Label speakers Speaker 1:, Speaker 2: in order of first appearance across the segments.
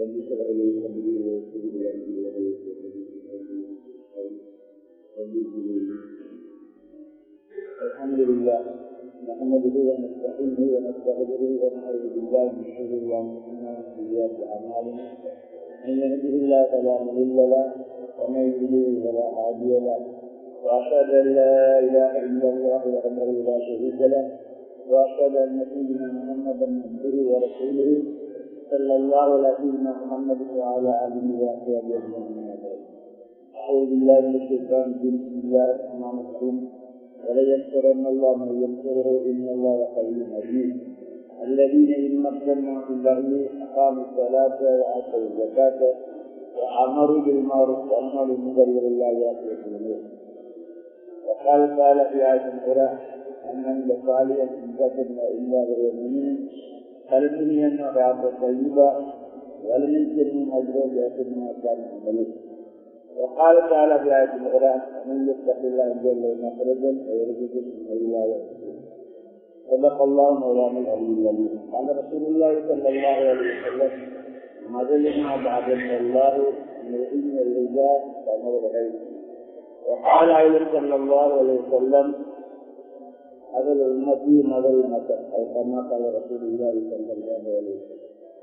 Speaker 1: الحمد لله نحمده ونستعينه ونستغفره ونعوذ بالله من شرور انفسنا ومن سيئات اعمالنا من يهده الله فلا مضل له ومن يضلل فلا هادي له واشهد ان لا اله الا الله وحده لا شريك له واشهد ان سيدنا محمدا عبده ورسوله صلى الله على سيدنا محمد وعلى اله وصحبه اجمعين. اعوذ بالله من الشيطان الرجيم. بسم الله الرحمن الرحيم. وليذكرن الله من يذكره ان الله قوي عزيز. الذين ان مكناهم في الارض اقاموا الصلاه واتوا الزكاه وامروا بالمعروف ونهوا عن المنكر ولله يعلمون. وقال تعالى في آية أخرى أن لصالحا إن كتبنا إلا بالمؤمنين فلنحيينه حياة طيبة ولنجزيهم أجرا بأحسن ما كانوا يعملون. وقال تعالى في آية أخرى من يتق الله يجعل له مخرجا ويرزقه من حيث لا يحتسب. صدق الله مولانا العلي العظيم. قال رسول الله صلى الله عليه وسلم مدلنا بعد الله من العلم والهدى كنور الغيب. وقال أيضا صلى الله عليه وسلم هذا الأمة مدى المكة أو كما قال رسول الله صلى الله عليه وسلم.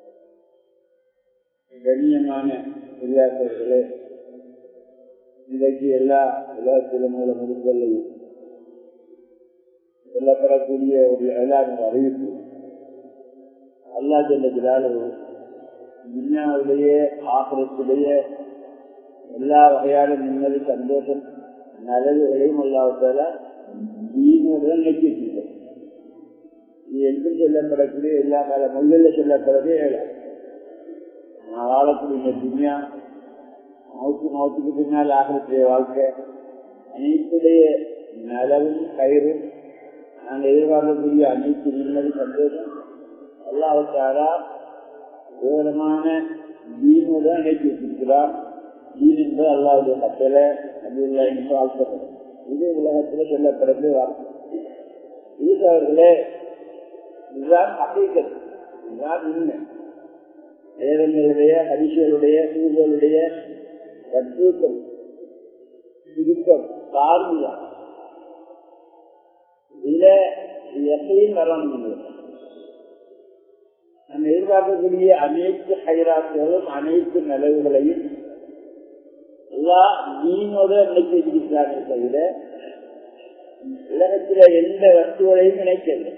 Speaker 1: கண்ணியமான பெரியார்களே, இன்றைக்கு எல்லா உலகத்திலும் உள்ள முடிவுகளையும் சொல்லப்படக்கூடிய ஒரு எல்லாரும் அறிவிப்பு அல்லாஹ் ஜல்ல ஜலாலுஹு துன்யாவிலேயே ஆகிரத்திலேயே எல்லா வகையான நிம்மதி சந்தோஷம் நலவுகளையும் அல்லாஹ்வுத்தால தீனுடன் நெக்கி வச்சிருக்கார். இது என்று சொல்லப்படக்கூடிய எல்லா கால மொழிகளில் சொல்லப்படவே நான் வாழக்கூடிய இந்த துன்யா மௌத்துக்கு பின்னால் ஆகிரத்திய வாழ்க்கை அனைத்துடைய நலவும் கயிறும் நாங்கள் எதிர்பார்க்கக்கூடிய அனைத்து நிம்மதி சந்தோஷம் அல்லாஹ்வுத்தால விவரமான தீனுடன் இணைக்கி வச்சிருக்கிறார். தீன் என்பது அல்லாஹ்வுடைய கட்டளை, நபியுல்லாஹ் என்று வாழ்க்கப்படும். இது உலகத்தில் சொல்லப்படக்கூடிய வார்த்தை. இது அவர்களே இதுதான் ஹகீகத், இதுதான் உண்மை. வேதங்களுடைய ஹதீஸ்களுடைய சூழலுடைய கருத்துக்கள் சுருக்கம் சார்ந்துதான் இதுல எப்பயும் வரணும். நம்ம எதிர்பார்க்கக்கூடிய அனைத்து ஹைராத்துகளும் அனைத்து நிலவுகளையும் எல்லாம் நீனோட நினைச்சு வச்சிருக்கிறானே தவிர உலகத்துல எந்த வஸ்துகளையும் நினைக்கல.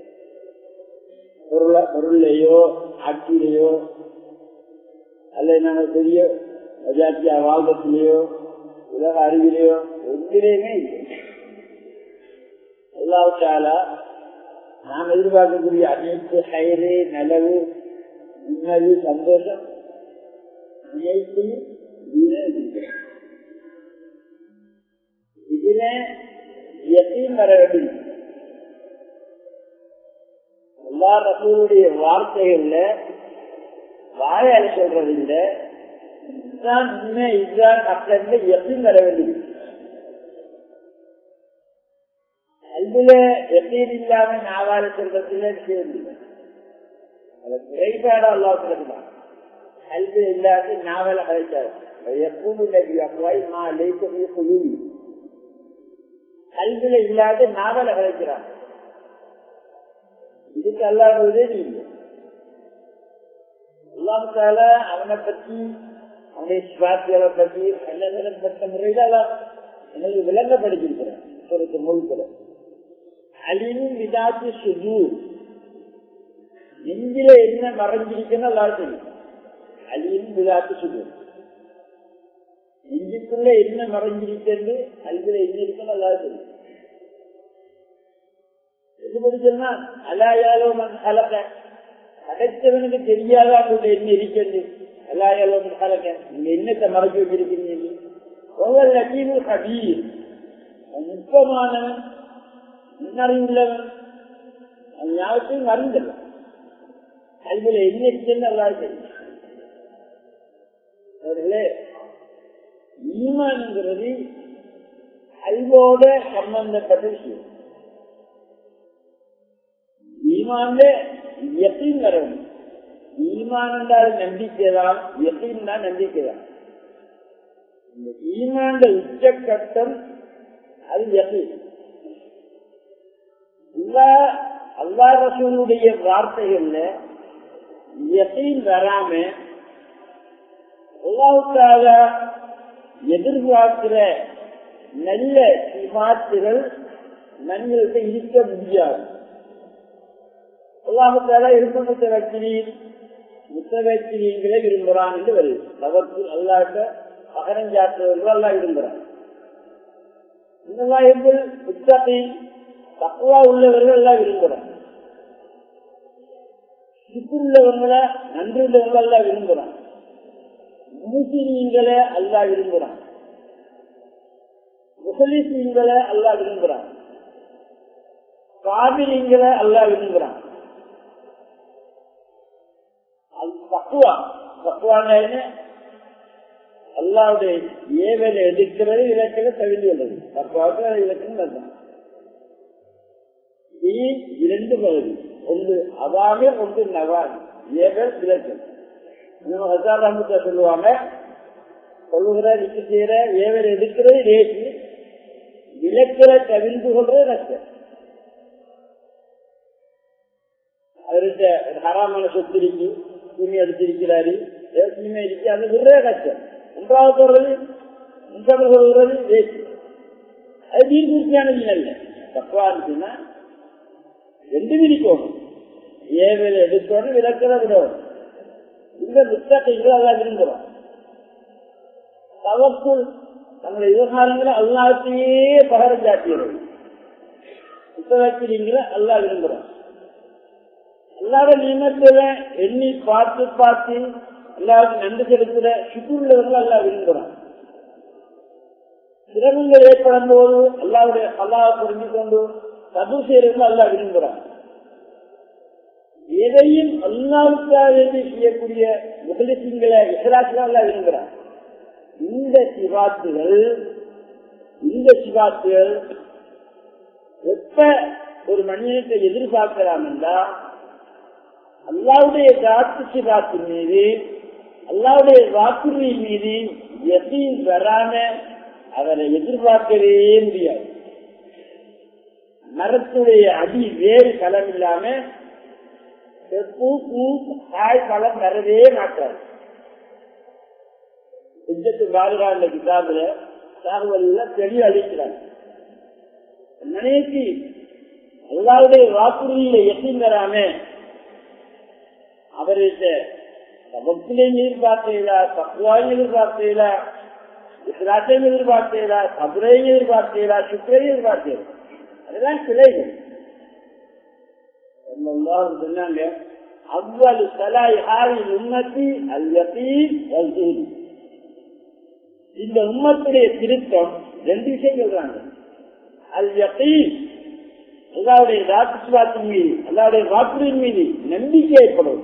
Speaker 1: பொருளையோ ஆட்சியிலையோ அல்லது நாங்கள் பெரிய அஜாத்தியா வாழ்க்கத்திலேயோ உலக அறிவிலையோ ஒன்றிலேயுமே இல்லை. அல்லாஹ்வுத்தால நாம் எதிர்பார்க்கக்கூடிய அனைத்து ஹைரு நலவு நிம்மதி சந்தோஷம் அனைத்தையும் இதுல யகீன் வர வேண்டும். எல்லா ரசூலுடைய வார்த்தைகள்ல வாயால சொல்றது இல்ல, இதுதான் உண்மை இதுதான் மக்கள்ல யகீன் வர வேண்டும். அதுல யகீன் இல்லாம நாவால சொல்றதுல சேர்ந்து அதை குறைபாடு அல்லாஹ் சொல்லுதான். கல்வி இல்லாத நாவல கழிச்சார் கல்வியில இல்லாத நாவல கழிக்கிறாங்க. இதுக்கு அல்லாஹ் உதவி இல்லை. அல்லாஹ்வுத்தால அவனை பற்றி அவனுடைய சுவாத்திகளை பற்றி நல்ல முறையில எனக்கு விளங்கப்படுத்திருக்கிறான். ஒரு மொழிகளை அழிவும் விதாத்து சுஜூ நெஞ்சில என்ன மறைஞ்சிருக்குன்னு எல்லாரும் தெரியும். அழிவும் விதாத்து சுஜூ நெஞ்சுக்குள்ள என்ன மறைஞ்சிருக்கிறது அழிவுல என்ன இருக்குன்னு எல்லாரும் தெரியும். எப்படி சொன்னா அலாயாலோ மண் கலக்க அடைச்சவனுக்கு தெரியாதா உள்ள என்ன இருக்கிறது. அலாயாலோ மண் கலக்க நீங்க என்னத்தை மறைச்சு வச்சிருக்கிறீங்க. ஒவ்வொரு லட்சியமும் கபீர் நுட்பமானவன் முன்னறிவுள்ளவன் ஞாபகத்தையும் அறிந்தவன். அழிவுல என்ன இருக்குன்னு எல்லாரும் தெரியும். அவர்களே ஈமான்ங்கிறது அல்வோட சம்பந்தப்பட்ட விஷயம். ஈமான்ல யகீன் வரணும். ஈமான் என்றால் நம்பிக்கைதான், யகீன் தான் நம்பிக்கைதான். இந்த ஈமான் உச்சக்கட்டம் அது யகீன். அல்லாஹ் ரசூலுடைய வார்த்தைகள்ல யகீன் வராம அல்லாஹ்வுக்காக எதிர்பார்க்கிற நல்ல சிபாத்துகள் மனிதர்கிட்ட இருக்க முடியாது. அல்லாஹ்வுக்காக முத்தவக்கிரீங்களை விரும்புகிறான் என்று வருது. அவருக்கு அல்லாஹ்ட்ட பகரஞ்சாற்றுவர்கள் அல்லாஹ் விரும்புகிறான். தக்வா உள்ளவர்கள் எல்லாம் விரும்புகிறான். சுக்குள்ளவங்களை நன்றி உள்ளவர்கள் எல்லாம் விரும்புகிறான். முஸ்லிம்களை அல்லாஹ் விரும்புகிறான். முஸ்லிம்களை அல்லாஹ் விரும்புகிறான். காபிரீங்களை அல்லாஹ் விரும்புகிறான். அல்லாவுடைய ஏவலை எதிர்க்கிறது, இலக்கில தவிர்த்துள்ளது. தப்பாவுக்கு இலக்கணம் தான். இரண்டு பகுதி, ஒன்று அவாமி, ஒன்று நவாமி. ஏவல் விளக்கம் சொல்லுவாங்க. சொல்லுகிற நிக்கு செய்யற ஏவல் எதிர்க்கிறது லேசி, விளக்கிற தவிர்த்து கொள்றது நஷ்டம். அவர்கிட்ட ஹராமான சொத்து இருக்கு, துணி எடுத்திருக்கிறாரு, துணிமை இருக்கு, அது விடுற கஷ்டம். ஒன்றாவது சொல்றது, மூன்றாவது சொல்றது வேஸ்ட். அது தீர்ப்பூர்த்தியானது நல்ல தப்பா இருந்துச்சுன்னா ரெண்டு விதிக்கணும். ஏவேல எடுக்கணும், விளக்கத விடணும். இந்த புத்தகங்கள் எல்லாம் விரும்புகிறோம். தவக்குள் நம்முடைய விவகாரங்களை அல்லாத்தையே பகரம் சாட்டிடுறது. புத்தகத்தில் அல்லா விரும்புகிறோம். அல்லாத நியமத்துல எண்ணி பார்த்து பார்த்து எல்லாருக்கும் நன்றி செலுத்துற சுற்றுள்ளவர்கள் எல்லாம் விரும்புகிறான். சிரமங்கள் ஏற்படும் போது அல்லாவுடைய அல்லாஹ் புரிஞ்சு கொண்டு தபு செய்யறவர்கள் எல்லாம் விரும்புகிறான். எதையும் அல்லாவுக்காக செய்யக்கூடிய முகலிசிங்களை இஸ்லாத்துகள் எல்லாம் விரும்புகிறான். இந்த சிவாத்துகள் எப்ப ஒரு மனிதனை எதிர்பார்க்கலாம் என்றால் அல்லாவுடைய காத்து சிவாத்தின் மீது, அல்லாவுடைய வாக்குறுதியின் மீது யகீன் வராம அவரை எதிர்பார்க்கவே முடியாது. மரத்துடைய அடி வேறு களம் இல்லாம காய் களம் வரவே மாட்டார். பாதுகாந்த கிதாபுல தகவல் தெளிவு அளிக்கிறார். நினைத்து அல்லாவுடைய வாக்குறுதியில யகீன் வராம அவர்கிட்ட பக்திலையும் எதிர்பார்த்தையில, தக்குவாயும் எதிர்பார்த்தையில, இஸ்லாத்தையும் எதிர்பார்த்தையில, சபுரையும் எதிர்பார்த்தையில, சுக்கரையும் எதிர்பார்த்தையில, அதெல்லாம் சிலைகள். சொன்னாங்க அவ்வளவு சலாய் ஹாரின் உம்மத்தி அல் யகீன் வல் ஜுஹ்த். இந்த உம்மத்துடைய திருத்தம் ரெண்டு விஷயம் சொல்றாங்க. அல் யகீன் அல்லாவுடைய ராத்தின் மீது, அல்லாவுடைய வாக்குறுதியின் மீது நம்பிக்கை ஏற்படும்.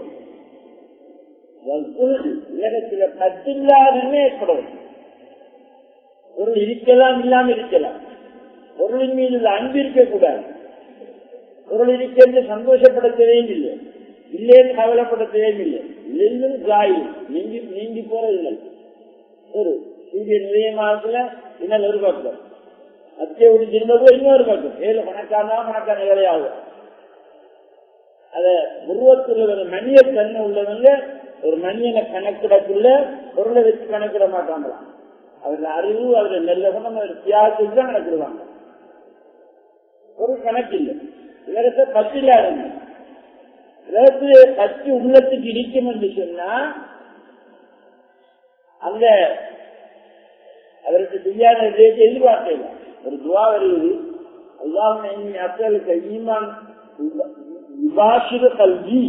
Speaker 1: உலகத்தில பற்றில்லாத ஏற்படும். பொருள் இருக்கலாம், இல்லாமல் இருக்கலாம். பொருளின் மீது அன்பு இருக்கக்கூடாது. பொருள் இருக்கிறது சந்தோஷப்பட தேவையில்லை, இல்லைன்னு கவலைப்பட தேவையில்லை. இல்லைன்னு காய் நீங்கி போறதில்லை. ஒரு நிறைய மாதத்துல இன்னும் ஒரு பக்கம் அத்திய ஒரு திரும்ப இன்னொரு பக்கம் ஏழு பணக்கான வேலையாகும். அத உருவத்தில் மனித தன்மை உள்ளவங்க ஒரு மனிதனை கணக்கிடக்குள்ள பொருளை வச்சு கணக்கிட மாட்டாங்களாம். அவருடைய அறிவு, அவருடைய நல்ல குணம், அவருடைய தியாகத்துக்கு தான் கணக்கிடுவாங்க. ஒரு கணக்கில்லை. உலகத்தை பற்றில்லாருங்க. உலகத்திலே பற்றி உள்ளத்துக்கு இடிக்கும் என்று சொன்னா அந்த அவருக்கு செய்யாத எதிர்பார்க்கல. ஒரு துவா வருவது, அல்லாஹ் அத்தலுக்கு ஈமான் கல்வி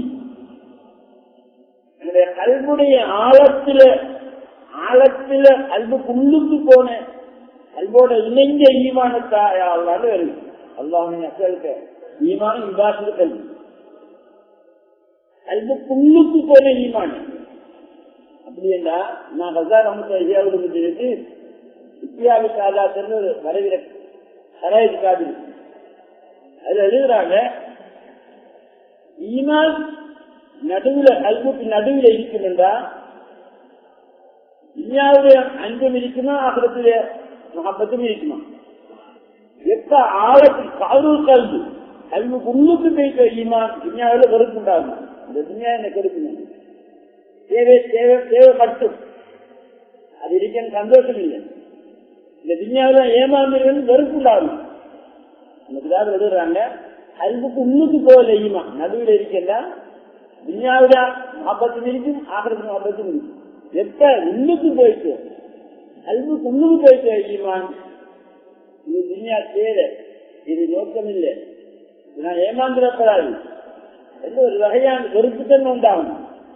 Speaker 1: கல்வுடைய ஆழத்துல அல்புக்கு உள்ளுக்கு போன அல்போட இணைந்த ஈமானத்தாயால் வருது. அல்லாஹ் அத்தலுக்கு ஈமான் விபாசித கல்வி அல்புக்கு உள்ளுக்கு போன ஈமான். அப்படின்னா நான் ஹசார் அமுக்கு இத்தியாவுக்கு ஆதாரத்தில் வரவிற சராய்க்காது அதுல எழுதுறாங்க, ஈமான் நடுவுல கல்விக்கு நடுவுல இருக்கும் என்றா துன்யாவுடைய அன்பும் இருக்குமா ஆகிரத்திலே மஹப்பத்தும் இருக்குமா? எப்ப ஆழத்தில் காரூர் கல்வி கல்விக்கு உள்ளுக்கு போயிட்டு ஈமான் துன்யாவில் வெறுப்புண்டாகும். இந்த துன்யா என்ன கெடுக்கணும், தேவை தேவை தேவைப்பட்டும் அது இருக்க சந்தோஷம் இல்லை. இந்த துன்யாவில் ஏமாந்தவர்கள் வெறுப்புண்டாகும். அதுக்காக எழுதுறாங்க கல்விக்கு உள்ளுக்கு போகல ஈமான் நடுவில் இருக்கின்றா துன்யாவிட மஹப்பத்தும் இருக்கும் ஆகிரத்து மஹப்பத்தும் இருக்கும். எப்ப உள்ளுக்கு போயிட்டு கல்விக்கு உள்ளுக்கு போயிட்டு ஈமான் இது துன்யா தேவை, இது நோக்கம் இல்லை, நான் ஏமாந்துடப்படாது என்ற ஒரு வகையான வெறுப்புத்தன்மை உண்டாகும்.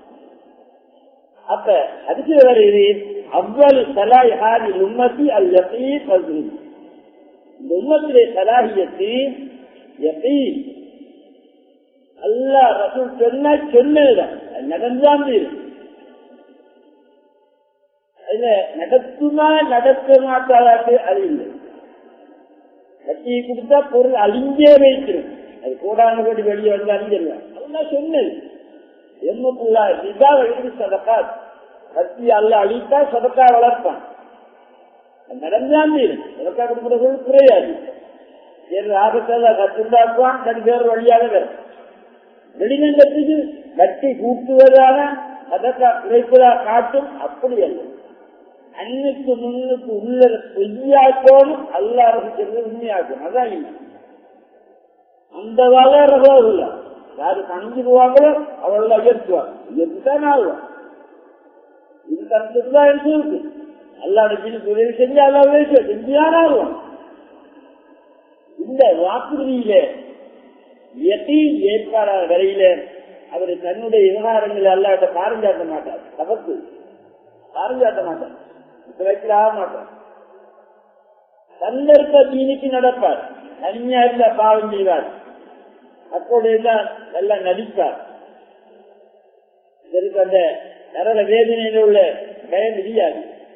Speaker 1: அப்ப அதுக்கு வருகிறது அவ்வளவு சலாய் ஹாரி உம்மத்தி அல் யகீன் ஃபஸ்ரி. இந்த உம்மத்திலே சலாஹியத்து யகீன் அல்லாஹ் ரசூல் சொன்னதுதான் நடந்தான் நடத்துமா நடக்க மாட்டாதாட்டு அது இல்லை. கட்டியை கொடுத்தா பொருள் அழிஞ்சே வைக்கிறோம், அது கூடான கோடி வெளியே வந்து அழிஞ்சிருவேன். அதுதான் சொன்னது எண்ணுக்குள்ளா இதாக எழுதி சதக்கா கத்தி அல்ல அழித்தா சதக்கா வளர்ப்பான் நடந்தான் சதக்கா கொடுக்கிறது குறையாது. ஆபத்தால கத்துண்டாக்குவான் தன் பேர் வழியாக வரும். வெளிநங்கத்துக்கு கட்டி கூட்டுவதாக சதக்கா குறைப்பதா காட்டும். அப்படி அல்ல, அன்னைக்கு முன்னுக்கு உள்ள பொய்யாக்கோனும் அல்லாஹ் சொல்றது உண்மையாக்கும். அதான் அந்த வளர்றதா யாரு கணிஞ்சுக்குவாங்களோ அவளை உயர்த்துவாங்க, உயர்த்தித்தான் ஆகுவான். இது கருத்துதான் இருக்கு. அல்லாட உதவி செஞ்சு அல்லா உதவி செஞ்சுதான் ஆகுவான். இந்த வாக்குறுதியில ஏற்பாடான வரையில அவர் தன்னுடைய விவகாரங்களை அல்லாட்ட பாரஞ்சாட்ட மாட்டார், தபத்து பாரஞ்சாட்ட மாட்டார், வைக்கிற ஆக மாட்டார். சந்தர்ப்ப தீனிக்கு நடப்பார், தனியா இருந்த பாவம் செய்வார், அப்போதெல்லாம் நல்லா நடிப்பார். இதற்கு அந்த நரக வேதனையில உள்ள பயம் தெரியாது.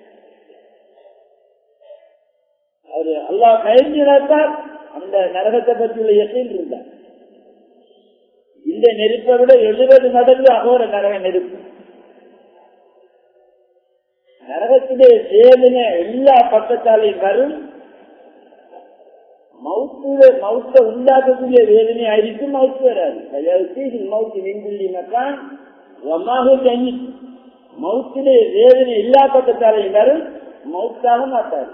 Speaker 1: அவரு அல்லாஹ் பயந்திருந்தார், அந்த நரகத்தை பற்றி உள்ள எசையில் இருந்தார். இந்த நெருப்பை விட 70 மடங்கு அகோர நரக நெருப்பு. நரகத்திலே வேதனை எல்லா பக்கத்தாலையும் வரும். மவுத்த உண்டாக்கக்கூடிய வேதனை ஆയിരിக்கும், மவுத்து வராது. மவுத்து நீங்குள்ளி மக்கான் தண்ணி மவுத்திலே வேதனை எல்லா பக்கத்தாலையும் வரும், மவுத்தாக மாட்டார்.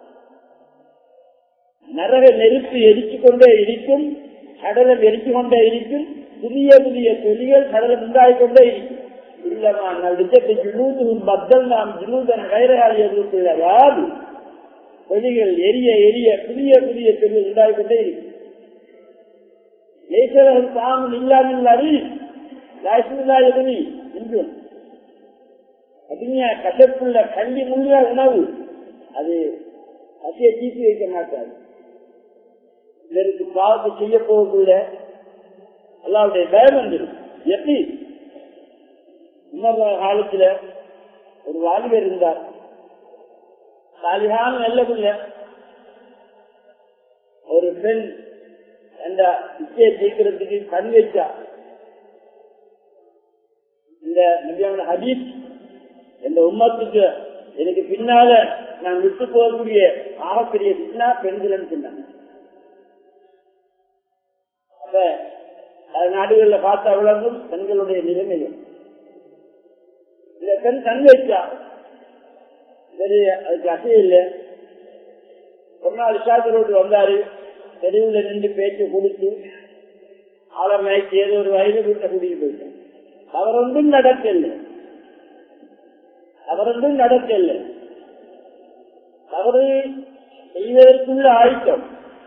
Speaker 1: நரக நெருப்பு எரித்துக் கொண்டே இருக்கும், கடலம் எரித்துக் கொண்டே இருக்கும், புதிய புதிய தொழில்கள் கடலம் உண்டாகிக்கொண்டே இருக்கும். இல்லமா நடிச்சத்தை ஜுனூதும் பத்தல் நாம் ஜுனூதன் கைரகாலியது தொழில்கள் எரிய எரிய புதிய புதிய தொழில் உண்டாகிக்கொண்டே இருக்கும். லேசர்கள் தாமும் இல்லாமல் அறி லாய்சுல்லாயதனி என்றும் அப்படிங்க கசப்புள்ள கல்வி முள்ள உணவு அது பசியை தீர்த்து வைக்க மாட்டாது. இதற்கு பாவத்தை செய்ய போவதுள்ள அல்லாவுடைய பயம் வந்துடும். எப்படி இன்னொரு காலத்துல ஒரு வாலிபர் இருந்தார், சாலிகான நல்ல பிள்ளை. ஒரு பெண் அந்த இச்சையை தீர்க்கிறதுக்கு கண் வச்சா. இந்த நபியான ஹதீஸ் இந்த உம்மத்துக்கு எனக்கு பின்னால நான் விட்டு போகக்கூடிய ஆகப்பெரிய பின்னா பெண்கள் சொன்னாங்க. நாடுகளில் பார்த்த விளங்கும் பெண்களுடைய நிலைமைகள். இந்த பெண் கண் வச்சா சரி, அதுக்கு அசைய இல்லை. ஒரு நாள் இஷாத்திரோடு வந்தாரு, தெருவில் நின்று பேச்சு கொடுத்து ஆழமைக்கு ஏதோ ஒரு வயது வீட்டை கூட்டிட்டு போயிட்டேன். அவரொன்றும் நடக்கல, அவரொன்றும் நடக்கல. தவறு செய்வதற்குள்ள ஆயுத்தம்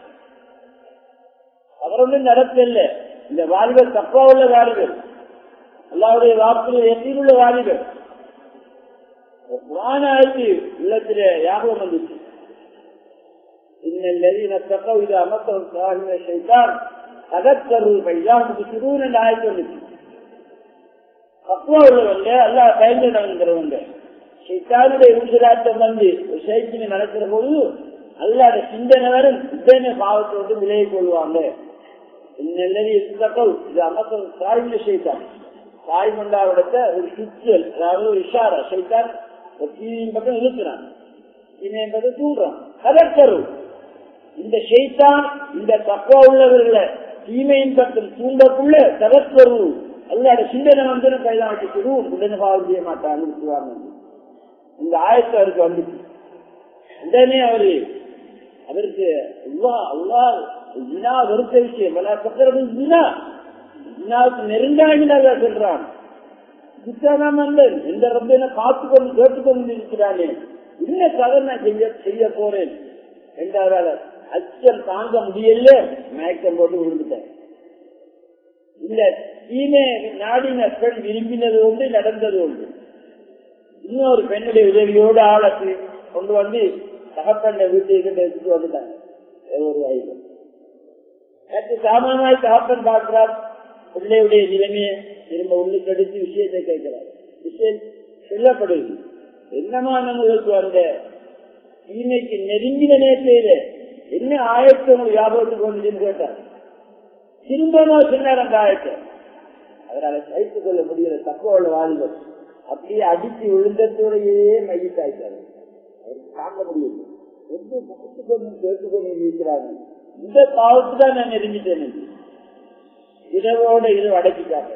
Speaker 1: அவரொன்றும் நடக்கல. இந்த வாலிபர் தப்பா உள்ள வாலிபர், அல்லாவுடைய வாக்குறுதி எட்டியுள்ள வாலிபர். குர்ஆன் ஆயத்து உள்ளத்திலே ஞாபகம் வந்துச்சு. இன்னல்லதீன தக்கவ் இதா மஸ்ஸஹும் ஸாஹிபு ஷைத்தான் ததக்கரு ஃபைஸாஹும் பிஷுரூன் என்ற ஆயத்து வந்துச்சு. தக்வா உள்ளவங்க, அல்லாஹ் பயந்துகிறவங்க, ஷைத்தானுடைய ஊசலாட்டம் வந்து ஒரு ஷைத்தினை நடக்கிற போது அல்லாஹ் சிந்தனை வரும், சிந்தனை பாவத்தை வந்து விலகிக் கொள்வாங்க. இன்னல்லதீன தக்கவ் இதா மஸ்ஸஹும் ஸாஹிபு ஷைத்தான் தாய்மண்டாவிடத்த ஒரு சுற்றல், அதாவது ஒரு இஷாரா, சைத்தான் தீமையின் பக்கம் இழுக்கிறான், தீமையின் பக்கம் தூண்டுறான், கதற்கரும். இந்த ஷைத்தான் இந்த தக்குவா உள்ளவர்களை தீமையின் பக்கம் தூண்டக்குள்ள கதற்கரு அல்லாட சிந்தனை வந்து கைதான் வச்சு உடனே பாவம் செய்ய மாட்டாங்க. இந்த ஆயத்தை அவருக்கு வந்துச்சு. உடனே அவருக்கு வெறுத்த விஷயம் நெருங்காக சொல்றான். எந்த ரொம்ப காத்து கொண்டு கேட்டுக்கொண்டு இருக்கிறானே, என்ன கதை நான் செய்ய போறேன் என்றால் அச்சம் தாங்க முடியல, மயக்கம் போட்டு விழுந்துட்டேன். இந்த தீமை நாடின பெண் விரும்பினது ஒன்று, நடந்தது ஒன்று. இன்னொரு பெண்ணுடைய உதவியோடு ஆளத்து கொண்டு வந்து தகப்பண்ண வீட்டுக்கிட்ட எடுத்துட்டு வந்துட்டாங்க. ஒரு வயது நேற்று சாமானாய் தகப்பன் பார்க்கிறார், பிள்ளையுடைய நிலைமையை திரும்ப உள்ளுக்கு எடுத்து விஷயத்தை கேட்கிறார். விஷயம் சொல்லப்படுது. என்னமா நம்மளுக்கு அந்த தீமைக்கு நெருங்கின நேரத்தில என்ன ஆயத்தை உங்களுக்கு ஞாபகத்துக்கு வந்துன்னு கேட்டார். திரும்பமா சொன்னார் அந்த ஆயத்தை. அதனால சகித்துக் கொள்ள முடியல தக்குவ வாழ்கள் அப்படியே அடித்து விழுந்தத்தோடையே மையத்தாய்த்தாரு. அவருக்கு தாங்க முடியல. ரொம்ப கேட்டுக்கொண்டு இருக்கிறாங்க. இந்த பாவத்து தான் நான் நெருங்கிட்டேன். இரவோட இரவு அடக்கிட்டாங்க.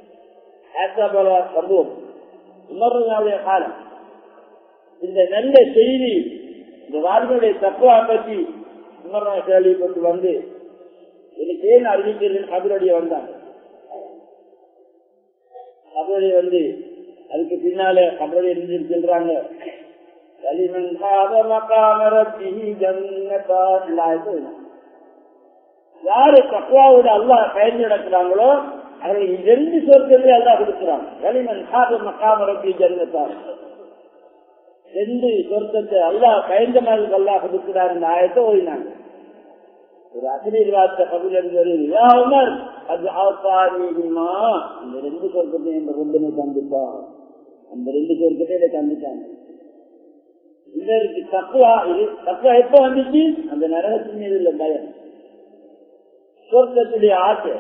Speaker 1: சம்பவம் உமருடைய காலம். இந்த நல்ல செய்தி, இந்த வாழ்க்கையுடைய தக்குவா பற்றி உமர்னா கேள்வி கொண்டு வந்து எனக்கு ஏன் அறிவிக்கிறேன் கபருடைய வந்தாங்க. கபருடைய வந்து அதுக்கு பின்னால கபருடைய இருந்து சொல்றாங்க, யாரு தக்குவாவோட அல்லாஹ் பயந்து நடக்கிறாங்களோ அவர்கள் 2 சொற்களே அல்லாஹ் கொடுக்கிறாங்க. வலிமன் காத மகாமரப்பி ஜன்னத்தான் 2 சொர்க்கத்தை அல்லாஹ் பயந்த மாதிரி அல்லாஹ் கொடுக்கிறார். இந்த ஆயத்தை ஓடினாங்க. ஒரு ஆசிரியர்வாத கபிலர் உமர் அது ஆசாரிமா இந்த 2 சொர்க்கத்தை என்ற ரொம்பனை தந்துட்டான். அந்த 2 சொர்க்கத்தை தந்துட்டாங்க. இதற்கு தக்குவா எப்ப வந்துச்சு? அந்த நரகத்தின் மீது உள்ள பயம், சொர்க்கத்துடைய ஆசை.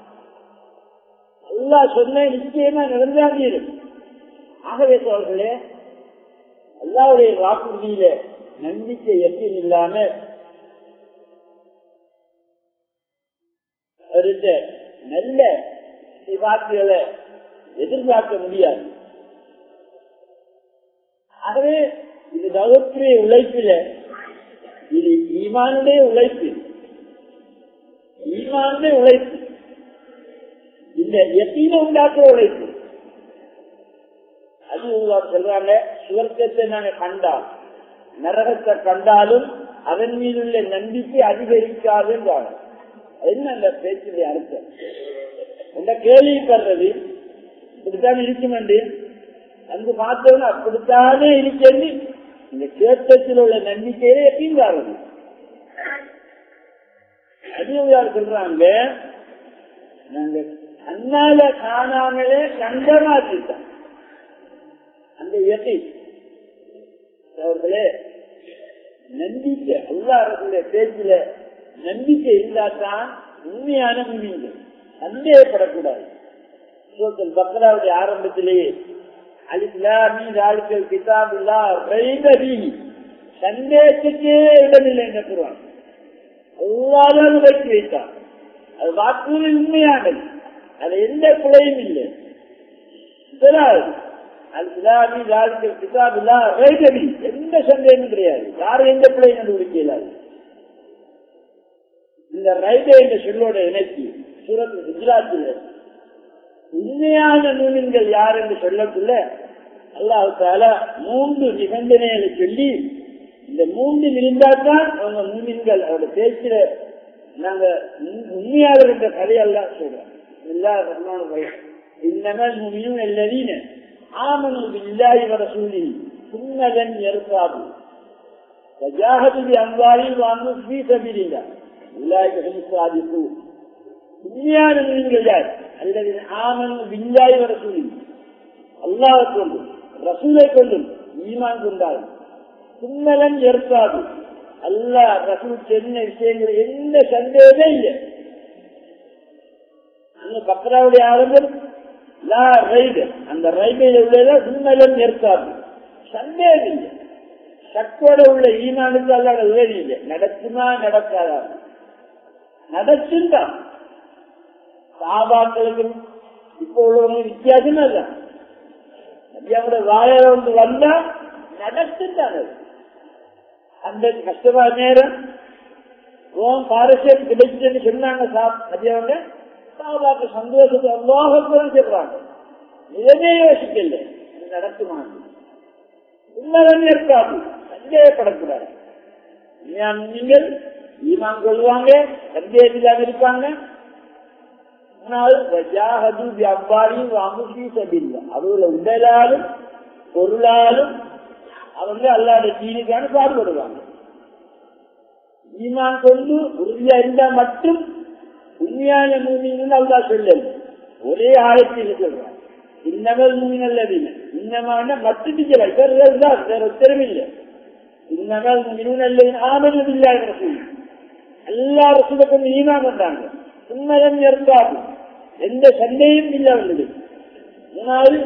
Speaker 1: அல்லா சொன்ன நிச்சயமா நடந்தாங்க இருக்கும். ஆகவே சோழர்களே, அல்லாவுடைய வாக்குறுதியில நம்பிக்கை எப்பயும் இல்லாம நல்ல வாக்குகளை எதிர்பார்க்க முடியாது. ஆகவே இது தவறுடைய உழைப்பில, இது ஈமானுடைய உழைப்பு, ஈமானுடைய உழைப்பு, இந்த யக்கீனை உண்டாக்குற உழைப்பு. அது சொல்றாங்க, சுவர்க்கத்தை நாங்க கண்டால் நரகத்தை கண்டாலும் அதன் மீது உள்ள நம்பிக்கை அதிகரிக்காது என்றாங்க. என்ன அந்த பேச்சுடைய அர்த்தம்? இந்த கேள்விப்படுறது இப்படித்தான் இருக்கும் என்று அங்கு பார்த்தவங்க அப்படித்தானே இருக்கிறது. இந்த கேட்டத்தில் உள்ள நம்பிக்கையிலே எப்பயும் வருது. அது சொல்றாங்க, நாங்க கண்ணால காணாமலே கண்ட மாற்றிட்டோம். அந்த இயற்கை அவர்களே நம்பிக்கை, அல்லாஹ்வுடைய பேச்சில நம்பிக்கை இருந்தால்தான் உண்மையான முன்னீங்க. சந்தேகப்படக்கூடாது. சூரத்துல் பக்ராவுடைய ஆரம்பத்திலேயே சந்தேகத்துக்கே இடமில்லை என்று கூறுவாங்க. எல்லாரும் வைத்து வைத்தார். அது வாக்குறுதி உண்மையானது, அது எந்த பிழையும் இல்லை. எந்த சந்தேகமும் கிடையாது. யாரும் எந்த பிள்ளை கண்டுபிடிக்கிறார். இந்த ரைடே என்ற சொல்லோட இணைச்சி சூரத்து குஜராத்தில் உண்மையான நூலின்கள் யார் என்று சொல்லக்குள்ள அல்லாஹ் தஆலா 3 நிபந்தனைகளை சொல்லி, இந்த 3 இருந்தால்தான் அவங்க நூலின்கள் அவருடைய பேச்சுல நாங்க உண்மையாக என்ற கதை எல்லாம் சொல்றோம். இன்னமல் முஃமினூன அல்லதீன ஆமனூ பில்லாஹி வ ரசூலிஹி ثم لم يرتابوا وجاهدوا بأموالهم وأنفسهم في سبيل الله أولئك هم الصادقون. உண்மையான முஃமின்கள் யார்? அல்லதீன ஆமனூ பில்லாஹி வ ரசூலிஹி, அல்லாஹ்வை கொண்டும் ரசூலை கொண்டும் ஈமான் கொண்டார்கள். ثم لم يرتابوا, அல்லாஹ் ரசூல் சொன்ன விஷயங்கள் எந்த சந்தேகமே இல்லை. அந்த பக்ராவுடைய ஆரம்பம் அந்த ரயில்வேல உள்ளதா உண்மையிலும் ஏற்காது, சந்தேகம் இல்லை. சக்கோட உள்ள ஈமானுக்கு அல்லாத உதவி இல்லை. நடக்குமா நடக்காதா? நடச்சுதான். சாபாக்களுக்கு இப்போ உள்ளவங்க வித்தியாசமே தான். நபியாவோட வாயில வந்து வந்தா நடச்சுதான். அந்த கஷ்டமான நேரம் பாரசியம் கிடைச்சுன்னு சொன்னாங்க. நபியாவோட சாபாக்கு சந்தோஷத்தை அல்லாஹ்வுக்கு சொல்றாங்க. இதனே யோசிக்கல, நடக்குமா? உண்மைதான் இருக்காது, சந்தேகப்படக்கூடாது. நீங்கள் ஈமான் கொள்வாங்க, சந்தேகத்தில்லாம இருப்பாங்க. அவங்கள உடலாலும் பொருளாலும் அவங்க அல்லாத தீனுக்கான பாடுபடுவாங்க. ஈமான் கொண்டு உறுதியா இருந்தா மட்டும் உண்மையான மூமின்னு அல்லாஹ் சொல்லல. ஒரே ஆயத்தில் சொல்றாங்க, இன்னமல் மூமினல்லதீன, இன்னமான மட்டும் வேற உத்தரவில்லை. இன்னமல் மூமினல்லதீன ஆமனு பில்லாஹி வ ரசூலிஹி, எல்லா ரசூலுக்கும் ஈமான் கொண்டாங்க. உண்மையம் இருக்காது, எந்த சந்தேகம் இல்லை அவர்களுக்கு. மூணாவது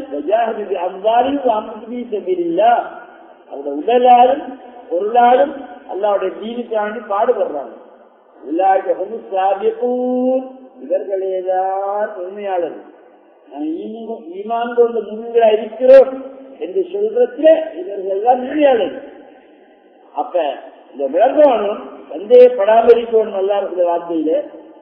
Speaker 1: அவருடைய உடலாலும் பொருளாலும் அல்லாவுடைய தீனுக்காண்டி பாடுபடுறாங்க. இவர்களேதான் உண்மையாளர்கள். ஈமான் கொண்டு முன்களா இருக்கிறோம் என்று சொல்றதுல இவர்கள் தான் உண்மையாளர்கள். அப்ப இந்த விளக்கணும் சந்தேகப்படாமல் இருக்கணும். நல்லா இருக்கிற வார்த்தையில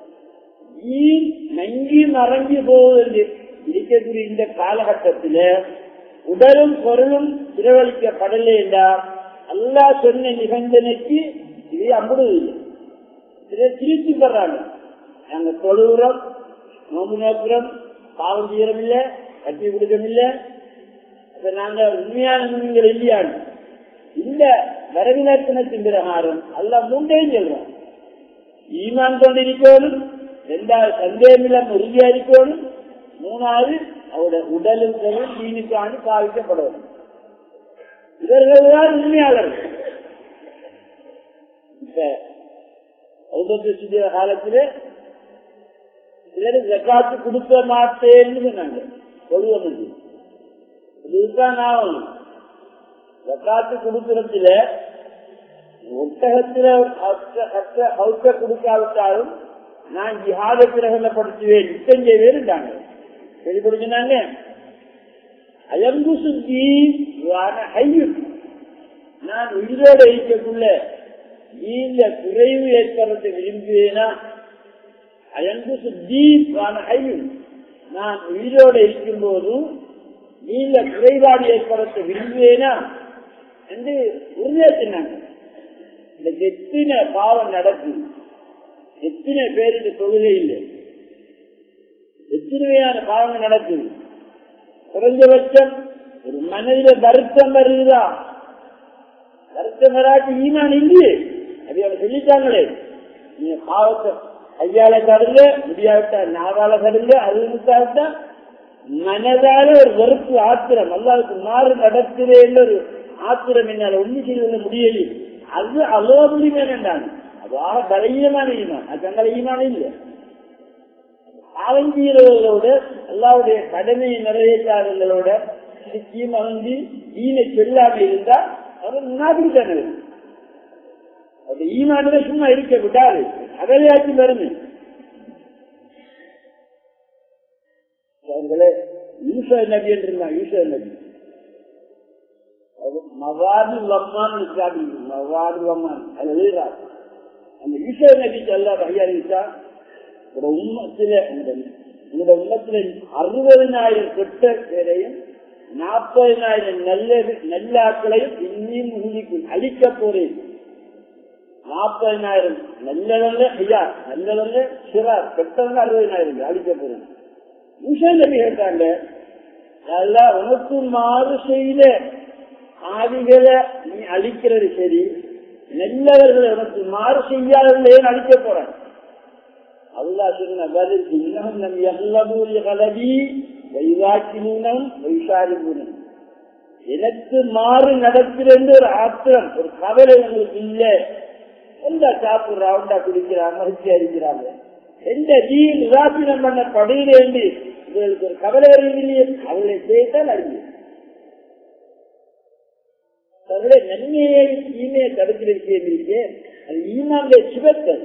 Speaker 1: நங்கி மறங்கி போவதற்கு இருக்கக்கூடிய இந்த காலகட்டத்தில் உடலும் பொருளும் சிரவழிக்கப்படலை என்றால் அல்லாஹ் சொன்ன நிபந்தனைக்கு இதை அம்புடுவதில்லை. இதை திருச்சி படுறாங்க. நாங்க தொழுகிறோம், நோம்பு நோக்கிறோம், பாவம் செய்யறோம் இல்லை, கட்டி கொடுக்கணும் இல்லை, நாங்க உண்மையான நீங்கள் இல்லையான்னு இந்த வரவினத்தினத்தின் பிரகாரம் அல்லாஹ் மூன்றையும் சொல்றோம். ஈமான் கொண்டிருக்கணும், இரண்டாவது சந்தேகம் உறுதியா இருக்கணும், மூணாவது அவருடைய உடலும் பொருளும் தீனுக்காண்டி பாவிக்கப்படணும். இவர்கள் தான் உண்மையாளர்கள். இப்ப காலத்தில் சிலர் ஜக்காத்து கொடுக்க மாட்டேன்னு சொன்னாங்க. சொல்லுவது இதுதான் ஆகணும். ஜக்காத்து கொடுக்கறதுல ஒட்டகத்துல ஹவுக்க கொடுக்காவிட்டாலும் நான் ஜிஹாத பிரகடனப்படுத்துவேன், யுத்தம் செய்வேன்ட்டாங்க. வெளிப்படுத்தினாங்க. அயம்பு சுத்தி நான் உயிரோடு இருக்கக்குள்ள இந்த குறைவு ஏற்படுத்த விரும்புவேனா? அயம்பு சுத்தி நான் உயிரோடு இருக்கும் போதும் நீண்ட குறைபாடு ஏற்படுத்த விரும்புவேனா என்று உறுதியாற்றினாங்க. இந்த எத்தனை பாவம் நடக்கும், எத்தனை பேருக்கு தொழுகை இல்லை, எத்தனையான பாவங்கள் நடக்குது. குறைந்தபட்சம் ஒரு மனதில வருத்தம் வருதா? வருத்தம் வராட்டி ஈமான் இல்லையே. அப்படி அவங்க சொல்லிட்டாங்களே, நீங்க பாவத்தை கையால தருங்க, முடியாவிட்டா நாவால தருங்க, அறிவித்தாவிட்டா மனதால ஒரு வெறுப்பு ஆத்திரம், அல்லாவுக்கு மாறு நடக்கிறேன் ஒரு ஆத்திரம் என்னால ஒண்ணு செய்ய முடியல. அது அலோபடி வேண்டாங்க. அதாக பலகீனமான ஈமான், அது தங்களை ஈமான் இல்லை. அவஞ்சீரர்களோட அல்லாவுடைய கடமையை நிறைவேற்றாதவர்களோட மகந்தி ஈனை சொல்லாம இருந்தா அவர் முன்னாடித்தானே. அது ஈமானே சும்மா இருக்க விடாது, அகலையாச்சு வருது. அவங்களே யூசர் நபி என்று இருந்தாங்க. யூசர் நபி மவாது வம்மான் மவாது வம்மான் அது எழுதுறாரு. அந்த யூசர் நபிக்கு எல்லாம் வகையாளிச்சா உம்மத்தில இந்த உம்மத்தில 60,000 கெட்ட பேரையும் 40,000 நல்லாக்களையும் இன்னும் உண்டிக்கும் அழிக்க போறேன். 40,000 நல்லவங்க ஐயா, நல்லவங்க சிறார், கெட்டவங்க 60,000 அழிக்க போறேன். யூசர் நபி கேட்டாங்க, அதெல்லாம் உனக்கு மாறு செய்த ஆதிகளை நீ அழிக்கிறது சரி, நல்லவர்களை உனக்கு மாறு செய்யாதவர்களே அழிக்க போறாங்க. அல்லாஹ் சொன்ன பதில், இன்னும் நம் எல்லபூரிய கலவி வைவாக்கினும் வைசாரிபுரம், எனக்கு மாறு நடக்கிறது ஒரு ஆத்திரம், ஒரு கவலை உங்களுக்கு இல்லை. எந்த சாப்பிடுறா, உண்டா குடிக்கிறாங்க, மகிழ்ச்சி அறிக்கிறாங்க, எந்த நீர் உதாசீனம் பண்ண படையிலேந்து இவர்களுக்கு ஒரு கவலை வருவதில்லையே, அவர்களை செய்தால் அறிவியல் நன்மையை தீமையை தடுக்கிற விஷயம் இருக்கே, அது ஈமானுடைய சிவத்தல்.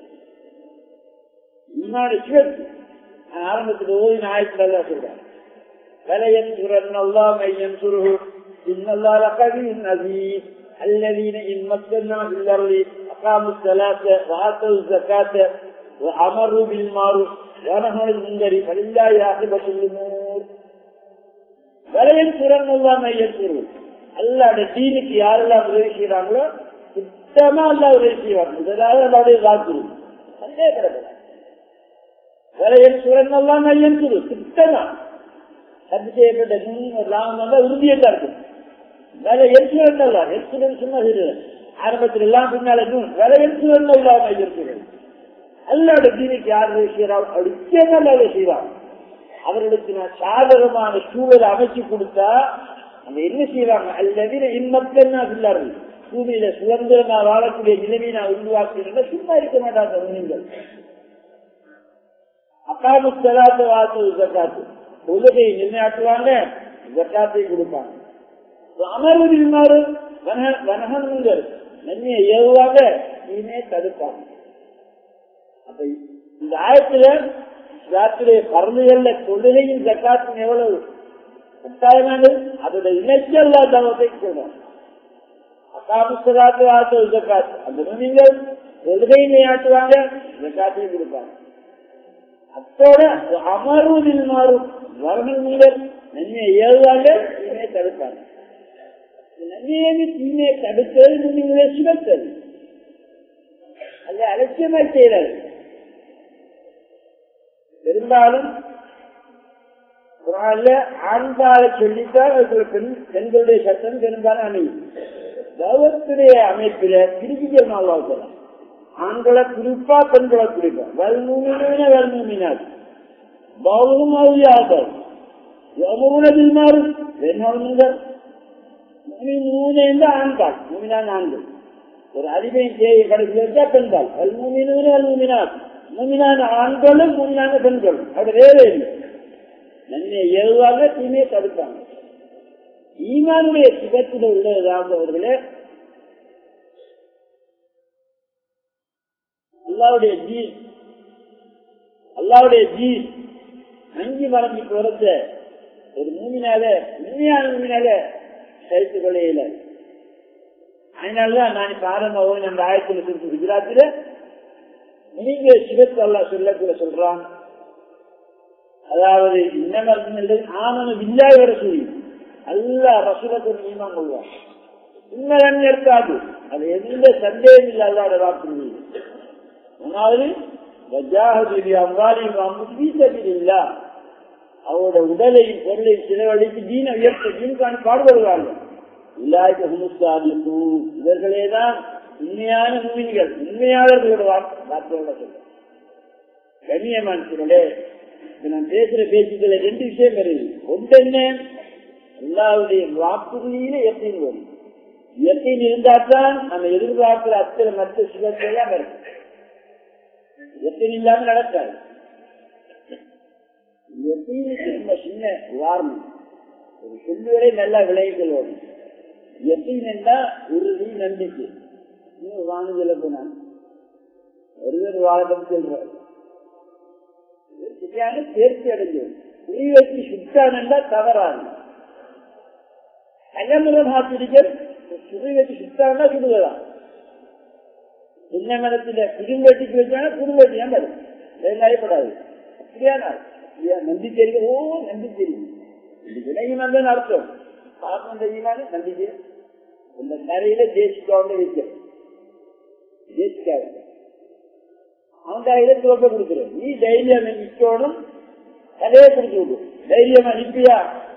Speaker 1: ஈமானுடைய சிவத்து ஆரம்பத்தில் ஓதின ஆயத்தில் சொல்றாங்க, வலையன் சுரன் அல்லாஹ் மையன் சுருகு இன்னல்லாஹ் லகவியுன் அஸீஸ் الذين إن مكناهم في الأرض أقاموا الصلاة وآتوا الزكاة وأمروا بالمعروف ونهوا عن المنكر فلله عاقبة الأمور. வலையன் சுரன் அல்லாஹ் மையன் சுருகு, அல்லாஹ்வுடைய தீனுக்கு யாரெல்லாம் உதவி செய்யறாங்களோ சுத்தமா அல்லாஹ் உதவி செய்வாங்க. முதலாவது அல்லாஹ்வுடைய வாக்கு சந்தேகப்படக்கூடாது. வலையன் சுரன் அல்லாஹ் மையன் சுருகு சுத்தமா ரத்து செய்யப்பட்ட லாபம் உறுதியாக இருக்கும். வேலை எரிச்சுவா எரிச்சுடன் சொன்னா ஆரம்பத்தில் எல்லாம் பின்னால வேலை எரிச்சுவன் இருக்கிறது. அல்லாவுடைய தீனுக்கு யார் செய்யறாங்க அப்படி செய்வாங்க. அவர்களுக்கு நான் சாதகமான சூழலை அமைச்சு கொடுத்தா அவங்க என்ன செய்வாங்க, அல்லது இன்மக்கன்னா சொல்லார்கள் பூமியில சுதந்திரமா வாழக்கூடிய நிலைமை நான் உருவாக்குறேன்னா சும்மா இருக்க மாட்டாங்க. நீங்கள் அக்காமுத்தலாத்த வாசல் ஜக்காத்து உலகையை நிலைநாட்டுவாங்க, ஜக்காத்தை கொடுப்பாங்க. அமர்வதில் மாறு வனகன்கள் நன்மையை ஏவுவாங்க, இனிமே தடுப்பாங்க. அப்ப இந்த ஆயத்துல ஜாத்துடைய பரந்துகள்ல தொழுகையும் ஜக்காத்தும் எவ்வளவு கட்டாயமானது, அதோட இணைச்சி அல்லா தவத்தை சொல்றாங்க. அக்காமுத்தலாத்த வாசல் ஜக்காத்து அந்த நீங்கள் தொழுகையை ஆட்டுவாங்க, ஜக்காத்தையும் கொடுப்பாங்க. அத்தோட அமர்வதில் மாறும் வரங்கள் நன்மையை ஏவுவாங்க, இனிமே தடுப்பாங்க. நன்மையை தீமையை தடுக்கிறது நீங்களே சுமத்தது அல்ல அலட்சியமா செய்யறது. பெரும்பாலும் குர்ஆன்ல ஆண்பாலை சொல்லித்தான் பெண்களுடைய சட்டம் பெரும்பாலும் அமையும். தௌலத்துடைய அமைப்பில பிரிவிகள் நாளாக ஆண்களை குறிப்பா பெண்களை குறிப்பா வல்மூமின வல்மூமினார் பௌலும் அவுலியாக யமுனபில் மாறு வெண்ணாளுங்கள் ஆண்கள் மூமினான் ஆண்கள் ஒரு அறிவை கடைசி வச்சா பெண்கள் வல்மூமினார் மூமினான ஆண்களும் மூமினான பெண்களும் அது வேறு இல்லை. நன்மையை ஏவுவாங்க, தீமையை தடுப்பாங்க. ஈமானுடைய சிவத்தில் உள்ளதாக அவர்களே அல்லாவுடைய ஜீன் அஞ்சு மரம்பு குறைச்ச ஒரு மூமினால உண்மையான மூமினால சேர்த்து கொள்ளையில. அதனாலதான் நான் இப்ப ஆரம்பம் அந்த ஆயத்தில் சொல்லிட்டு குஜராத்தில நீங்க சிவத்து அல்லா சொல்லக்கூட சொல்றான். அதாவது இன்னமர் ஆனது வில்லாய் வர சொல்லி அல்லா ரசூலுக்கு ஈமான் கொள்வான். இன்னும் இருக்காது, அது எந்த சந்தேகம் இல்லை. அல்லாத வாக்கு ஒன்னாவது அவரோட உடலையும் பொருளையும் செலவழித்து தீன உயர்த்த தீன்காணி பாடுபடுவார்கள். இவர்களேதான் உண்மையான மூமின்கள், உண்மையாளர்களோட வார்த்தையோட சொல்ல கண்ணியமான சொல்லே. நான் பேசுற பேச்சுக்களை ரெண்டு விஷயம் வருது. ஒன்று என்ன, அல்லாஹ்வுடைய வாக்குறுதியில யக்கீன் வரும். யக்கீன் இருந்தால்தான் நம்ம எதிர்பார்க்கிற அத்தனை மற்ற சிவத்தையெல்லாம் வரும். யக்கீன் இல்லாம நடக்காது. யக்கீனுக்கு ரொம்ப சின்ன உதாரணம், ஒரு சொல்லுவரை நல்லா விளைவுகள் வரும். யக்கீன் என்றா உறுதி நம்பிக்கை. இன்னும் வாங்குதல போனான் ஒருவர் வாழம் சொல்றாரு சரியான தேர்ச்சி அடைஞ்சது. குறி வச்சு சுத்தானண்டா தவறாது. கல்யாணம் ஆசிரியர் குறி வச்சு சுத்தானா சுடுவதான். சின்ன மரத்துல குடும்பட்டிக்கு வச்சானா குடும்பட்டியா வரும், பயப்படாது. அப்படியானா நம்பி தெரியும். ஓ நம்பி தெரியும், இது விளையுமான் தான் அர்த்தம். பாப்பம் தெரியுமானு நம்பிக்கை. இந்த கரையில தேசிக்காக வைக்க தேசிக்காக அவன் கையில தோட்ட கொடுக்குறேன். நீ தைரியம் நிற்கணும், தலையை கொடுத்து விடு. தைரியம் அனுப்பியா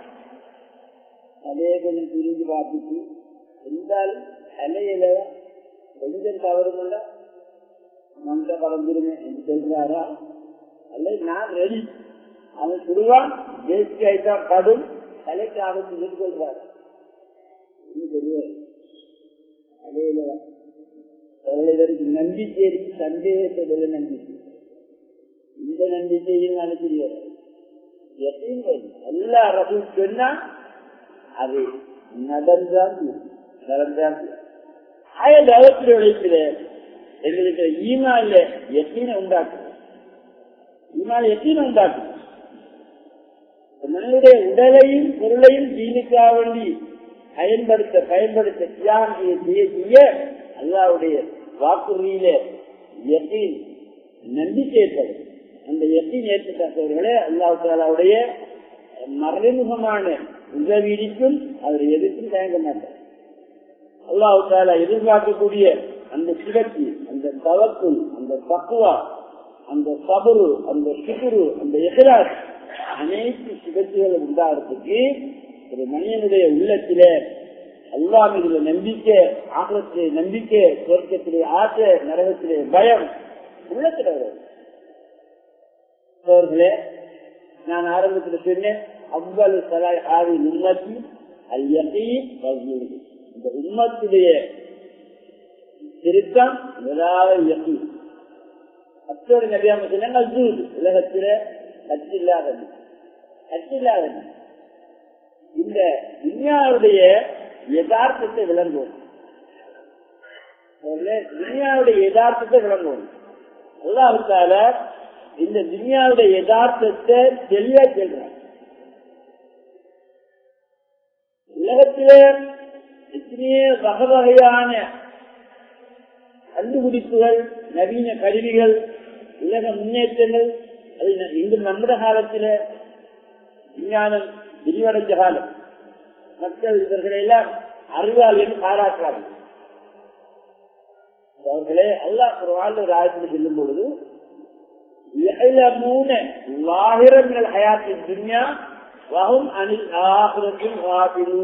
Speaker 1: தலையை கொஞ்சம் பிரிஞ்சு பார்த்துட்டு இருந்தாலும் தலையில கொஞ்சம் தவறுமில்ல மந்த கலந்துருமே என்று சொல்றாரா அல்ல நான் ரெடி. அவன் சொல்லுவான் தேசிக்கு ஆயிட்டான் கடும் தலைக்கு ஆபத்து சொல்றாரு. தலையில நம்பிக்கை இருக்கு, சந்தேகத்தை நம்பிக்கை. இந்த நம்பிக்கையும் நினைச்சிருக்கிறார். எல்லா ரசூல் சொன்னா அது நடந்தான் அவற்றுடைய உழைப்பில எங்களுக்கு ஈமான்ல யக்கீனை உண்டாக்கும். மனிதனுடைய உடலையும் பொருளையும் தீனுக்காக வேண்டி பயன்படுத்த தியாகம் செய்ய அல்லாஹ்வுடைய வாக்குறுதியில யக்கீன் நம்பிக்கை ஏற்படும். அந்த யக்கீன் ஏற்பட்டவர்களே அல்லாஹ் தஆலாவுடைய மறைமுகமான உதவிக்கும் அவர் எதுக்கும் தயங்க மாட்டார். அல்லாஹ் தஆலா எதிர்பார்க்கக்கூடிய அந்த சிவத்தி, அந்த தவக்குல், அந்த தக்வா, அந்த சபரு, அந்த ஷுக்ரு, அந்த இஹ்லாஸ் அனைத்து சிவத்துகளும் உண்டாகிறதுக்கு ஒரு மனிதனுடைய உள்ளத்தில அல்லாஹ் மீதுள்ள நம்பிக்கை, ஆகிரத்திலே நம்பிக்கை, சொர்க்கத்திலே ஆசை, நரகத்திலே பயம் உள்ளத்தில் வருவது. நான் ஆரம்பத்தில் சொன்னேன், அவ்வளவு சலாய் ஆவி உம்மத்தி அல் யகீன் வல் இந்த உம்மத்துடைய திருத்தம் முதலாவது யகீன். மற்றொரு நபியாக சொன்னாங்க ஜூத், உலகத்தில கட்சியில்லாத இந்த துன்யாவுடைய யதார்த்தத்தை விளங்குவோம். அல்லாஹ் தஆலா இந்த துன்யாவுடைய யதார்த்தத்தை தெளிவா சொல்றாங்க. உலகத்திலே எத்தனையோ வகை வகையான கண்டுபிடிப்புகள், நவீன கருவிகள், உலக முன்னேற்றங்கள், அது இன்று நம்முடைய காலத்தில விஞ்ஞானம் விரிவடைந்த காலம். மக்கள் இவர்களெல்லாம் அறிவால் என்று பாராட்டுறார்கள். அவர்களே அல்லாஹ் குர்ஆன்ல ஒரு ஆயத்தில் சொல்லும் பொழுது يعلمون ظاهرا من الحياة الدنيا وهم عن الآخرة غافلون.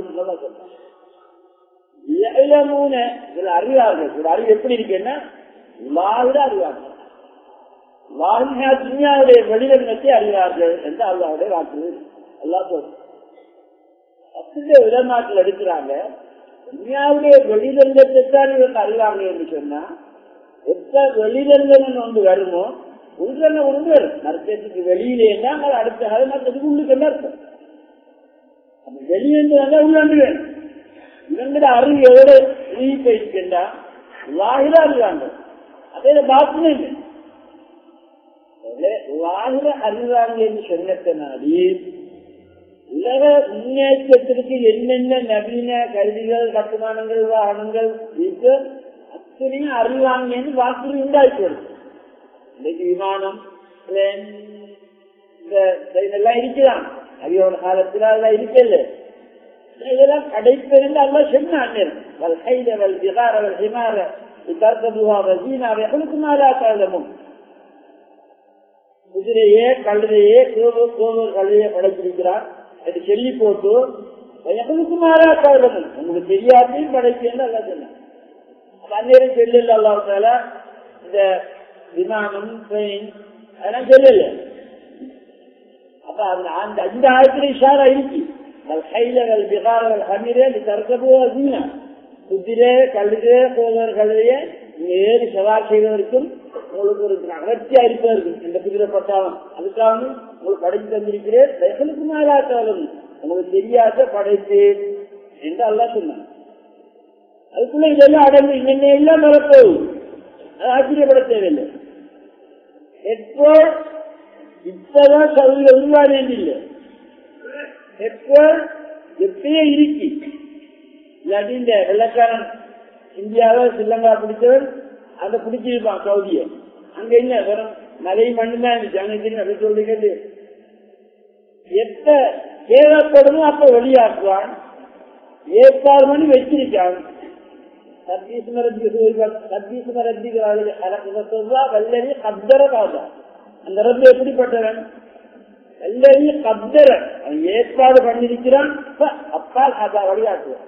Speaker 1: يعلمون அறிவார்கள். அறிவு எப்படி இருக்குன்னா லாஹிர அறிவார்கள், லாஹிர துன்யாவுடைய வெளிரங்கத்தை அறிவார்கள் என்று அல்லாஹ்வுடைய வாக்கு. அல்லாஹ் சொல்றார். அப்படியே உலமாக்கள் எடுக்கிறாங்க, துன்யாவுடைய வெளிரங்கத்தை தான் இவங்க அறிவாங்க என்று சொன்னா எப்ப வெளிரங்கம் ஒன்று வருமோ உள்ரங்க ஒன்று வரும். நரக்கத்துக்கு வெளியிலே நாங்கள் அடுத்த நரக்கத்துக்கு உள்ளுக்கு என்ன இருக்கும்? வெளியேந்து வந்தா உள்ளாண்டு வேணும். இவங்களோட அறிவு எவ்வளவு போயிருக்கா லாகிரா அறிவாங்க. அதே பாத்மே லாகிர அறிவாங்க என்று சொன்னதனாலே உலக முன்னேற்றத்திற்கு என்னென்ன நவீன கருவிகள், கட்டுமானங்கள், வாகனங்கள் இருக்கு அத்தனையும் அறிவாங்க என்று வாக்குறுதி உண்டாக்கி வருது. இன்னைக்கு விமானம், பிளேன் இதெல்லாம் இருக்கிறான். அவையோட காலத்தில் அதெல்லாம் இருக்கல. இதெல்லாம் கடைப்பெருந்து அல்ல சொன்னான். குதிரையே கழுதையே கோவர் கழுதையை படைச்சிருக்கிறான் என்று சொல்லி போட்டு எங்களுக்கு மாறா காரணமும் உங்களுக்கு தெரியாதையும் படைச்சேன்னு அல்ல சொன்னான். அந்நேரம் சொல்லல அல்லாஹ் இந்த விமானம், ட்ரெயின் அதெல்லாம் சொல்லல. அப்ப அந்த ஆயத்திலே இஷாரா இருக்கு. குதிரை கழுதை கோவர் கழுதையை ஏறி சவால் செய்வதற்கும் உங்களுக்கு ஒரு அகர்ச்சியா இருப்பதற்கும் இந்த குதிரை பட்டாலும் அதுக்காக உங்களுக்கு படைத்து தந்திருக்கிறேன். எங்களுக்கு மேலாக்காலும் உங்களுக்கு தெரியாத படைத்தேன் என்று அல்லாஹ் சொன்னான். அதுக்குள்ள இதெல்லாம் அடங்கு இன்னென்ன எல்லாம் வரப்போகுது. அது ஆச்சரியப்பட தேவையில்லை. பெட்ரோல் இப்பதான் சவுதியில உருவான இல்லை. பெட்ரோல் எப்பயே இருக்கு. இல்லாட்டி இந்த வெள்ளக்காரன் இந்தியாவை ஸ்ரீலங்கா பிடிச்சவன் அந்த பிடிச்சிருப்பான் சவுதிய. அங்க என்ன வரும் மலை மண்ணுதான் இருந்துச்சு. அங்க தெரியும் பெட்ரோல் கேட்டு எப்ப தேவைப்படுமோ அப்ப வெளியாக்குவான். ஏற்பாடு பண்ணி வச்சிருக்கான். அந்த ரப்பு எப்படிப்பட்டவன்? வல்லதி கத்தர ஏற்பாடு பண்ணிருக்கிறான். அப்பால் அதை வழிகாட்டுவான்.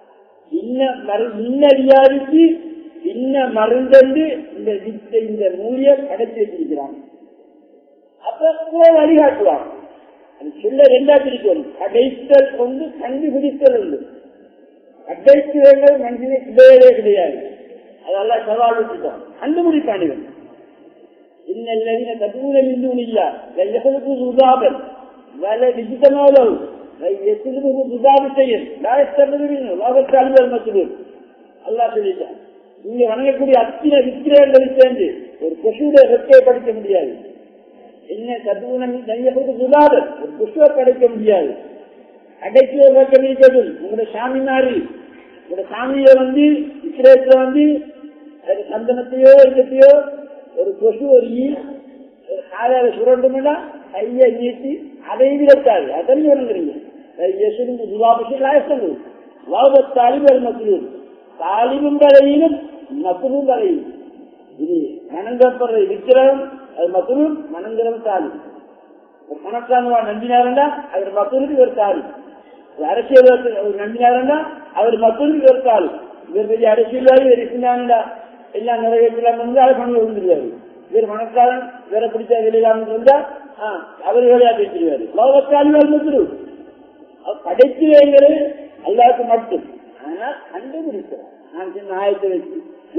Speaker 1: இன்ன வியாதிக்கு இன்ன மருந்தண்டு இந்த வித்தை இந்த மூலியை அடைச்சி வச்சிருக்கிறான். அப்ப வழிகாட்டுவான். அது சொல்ல ரெண்டா பிரிக்கணும். அடைத்தல் ஒன்று, கண்டுபிடித்தல் ஒன்று. அடைத்துவங்கள் மனுஷனுக்கு கிடையவே கிடையாது. அதெல்லாம் சவால் விட்டுட்டான். கண்டுபிடிப்பான். இன்னும் இல்லா உதாபன் ولا بجسمه له يسلمه بضاب شيء لا يستمر منه لا يستعلم المسلول الله சொல்லிட்டான். நீங்க வணங்கக்கூடிய அத்தனை விக்கிரகங்களை சேர்ந்து ஒரு கொசுடைய வெக்கையை படிக்க முடியாது. என்ன சதுவனம் தையப்பது சுதாதர் ஒரு கொசுவை படைக்க முடியாது. அடைச்சி வைக்கிறது உங்களுடைய சாமி மாறி உங்களுடைய சாமியை விக்கிரகத்துல சந்தனத்தையோ இல்லத்தையோ ஒரு கொசு ஒரு காலையில சுரண்டும்னா கையை நீட்டி அதை விளக்காது. அதான் வணங்குறீங்க. தாலிபல் மசூல் தாலிபும் கலையிலும் மசூலும் கலையும். இது மணங்கப்படுற விக்கிரகம் அது மசூலும் மணங்கிறது தாலி. பணக்காரவா நம்பினாருண்டா அவர் மசூலுக்கு ஒரு தாலி. அரசியல் நம்பினாருண்டா அவர் மசூலுக்கு ஒரு தாலி. இவர் பெரிய அரசியல்வாதி இருந்தாங்கடா எல்லாம் நிறைவேற்றலாம் அதை பண்ண விழுந்துருவாரு. இவர் மணக்காரன் வேற பிடிச்சா வெளியிலான்னு இருந்தா அவர் வேலையா பேசிடுவாரு. லோகத்தாலிகள் மசூல் படைத்து வைங்கிறது அல்லாவுக்கு மட்டும். ஆனால் கண்டுபிடிக்கிறோம் நான் சின்ன ஆயத்தை வச்சு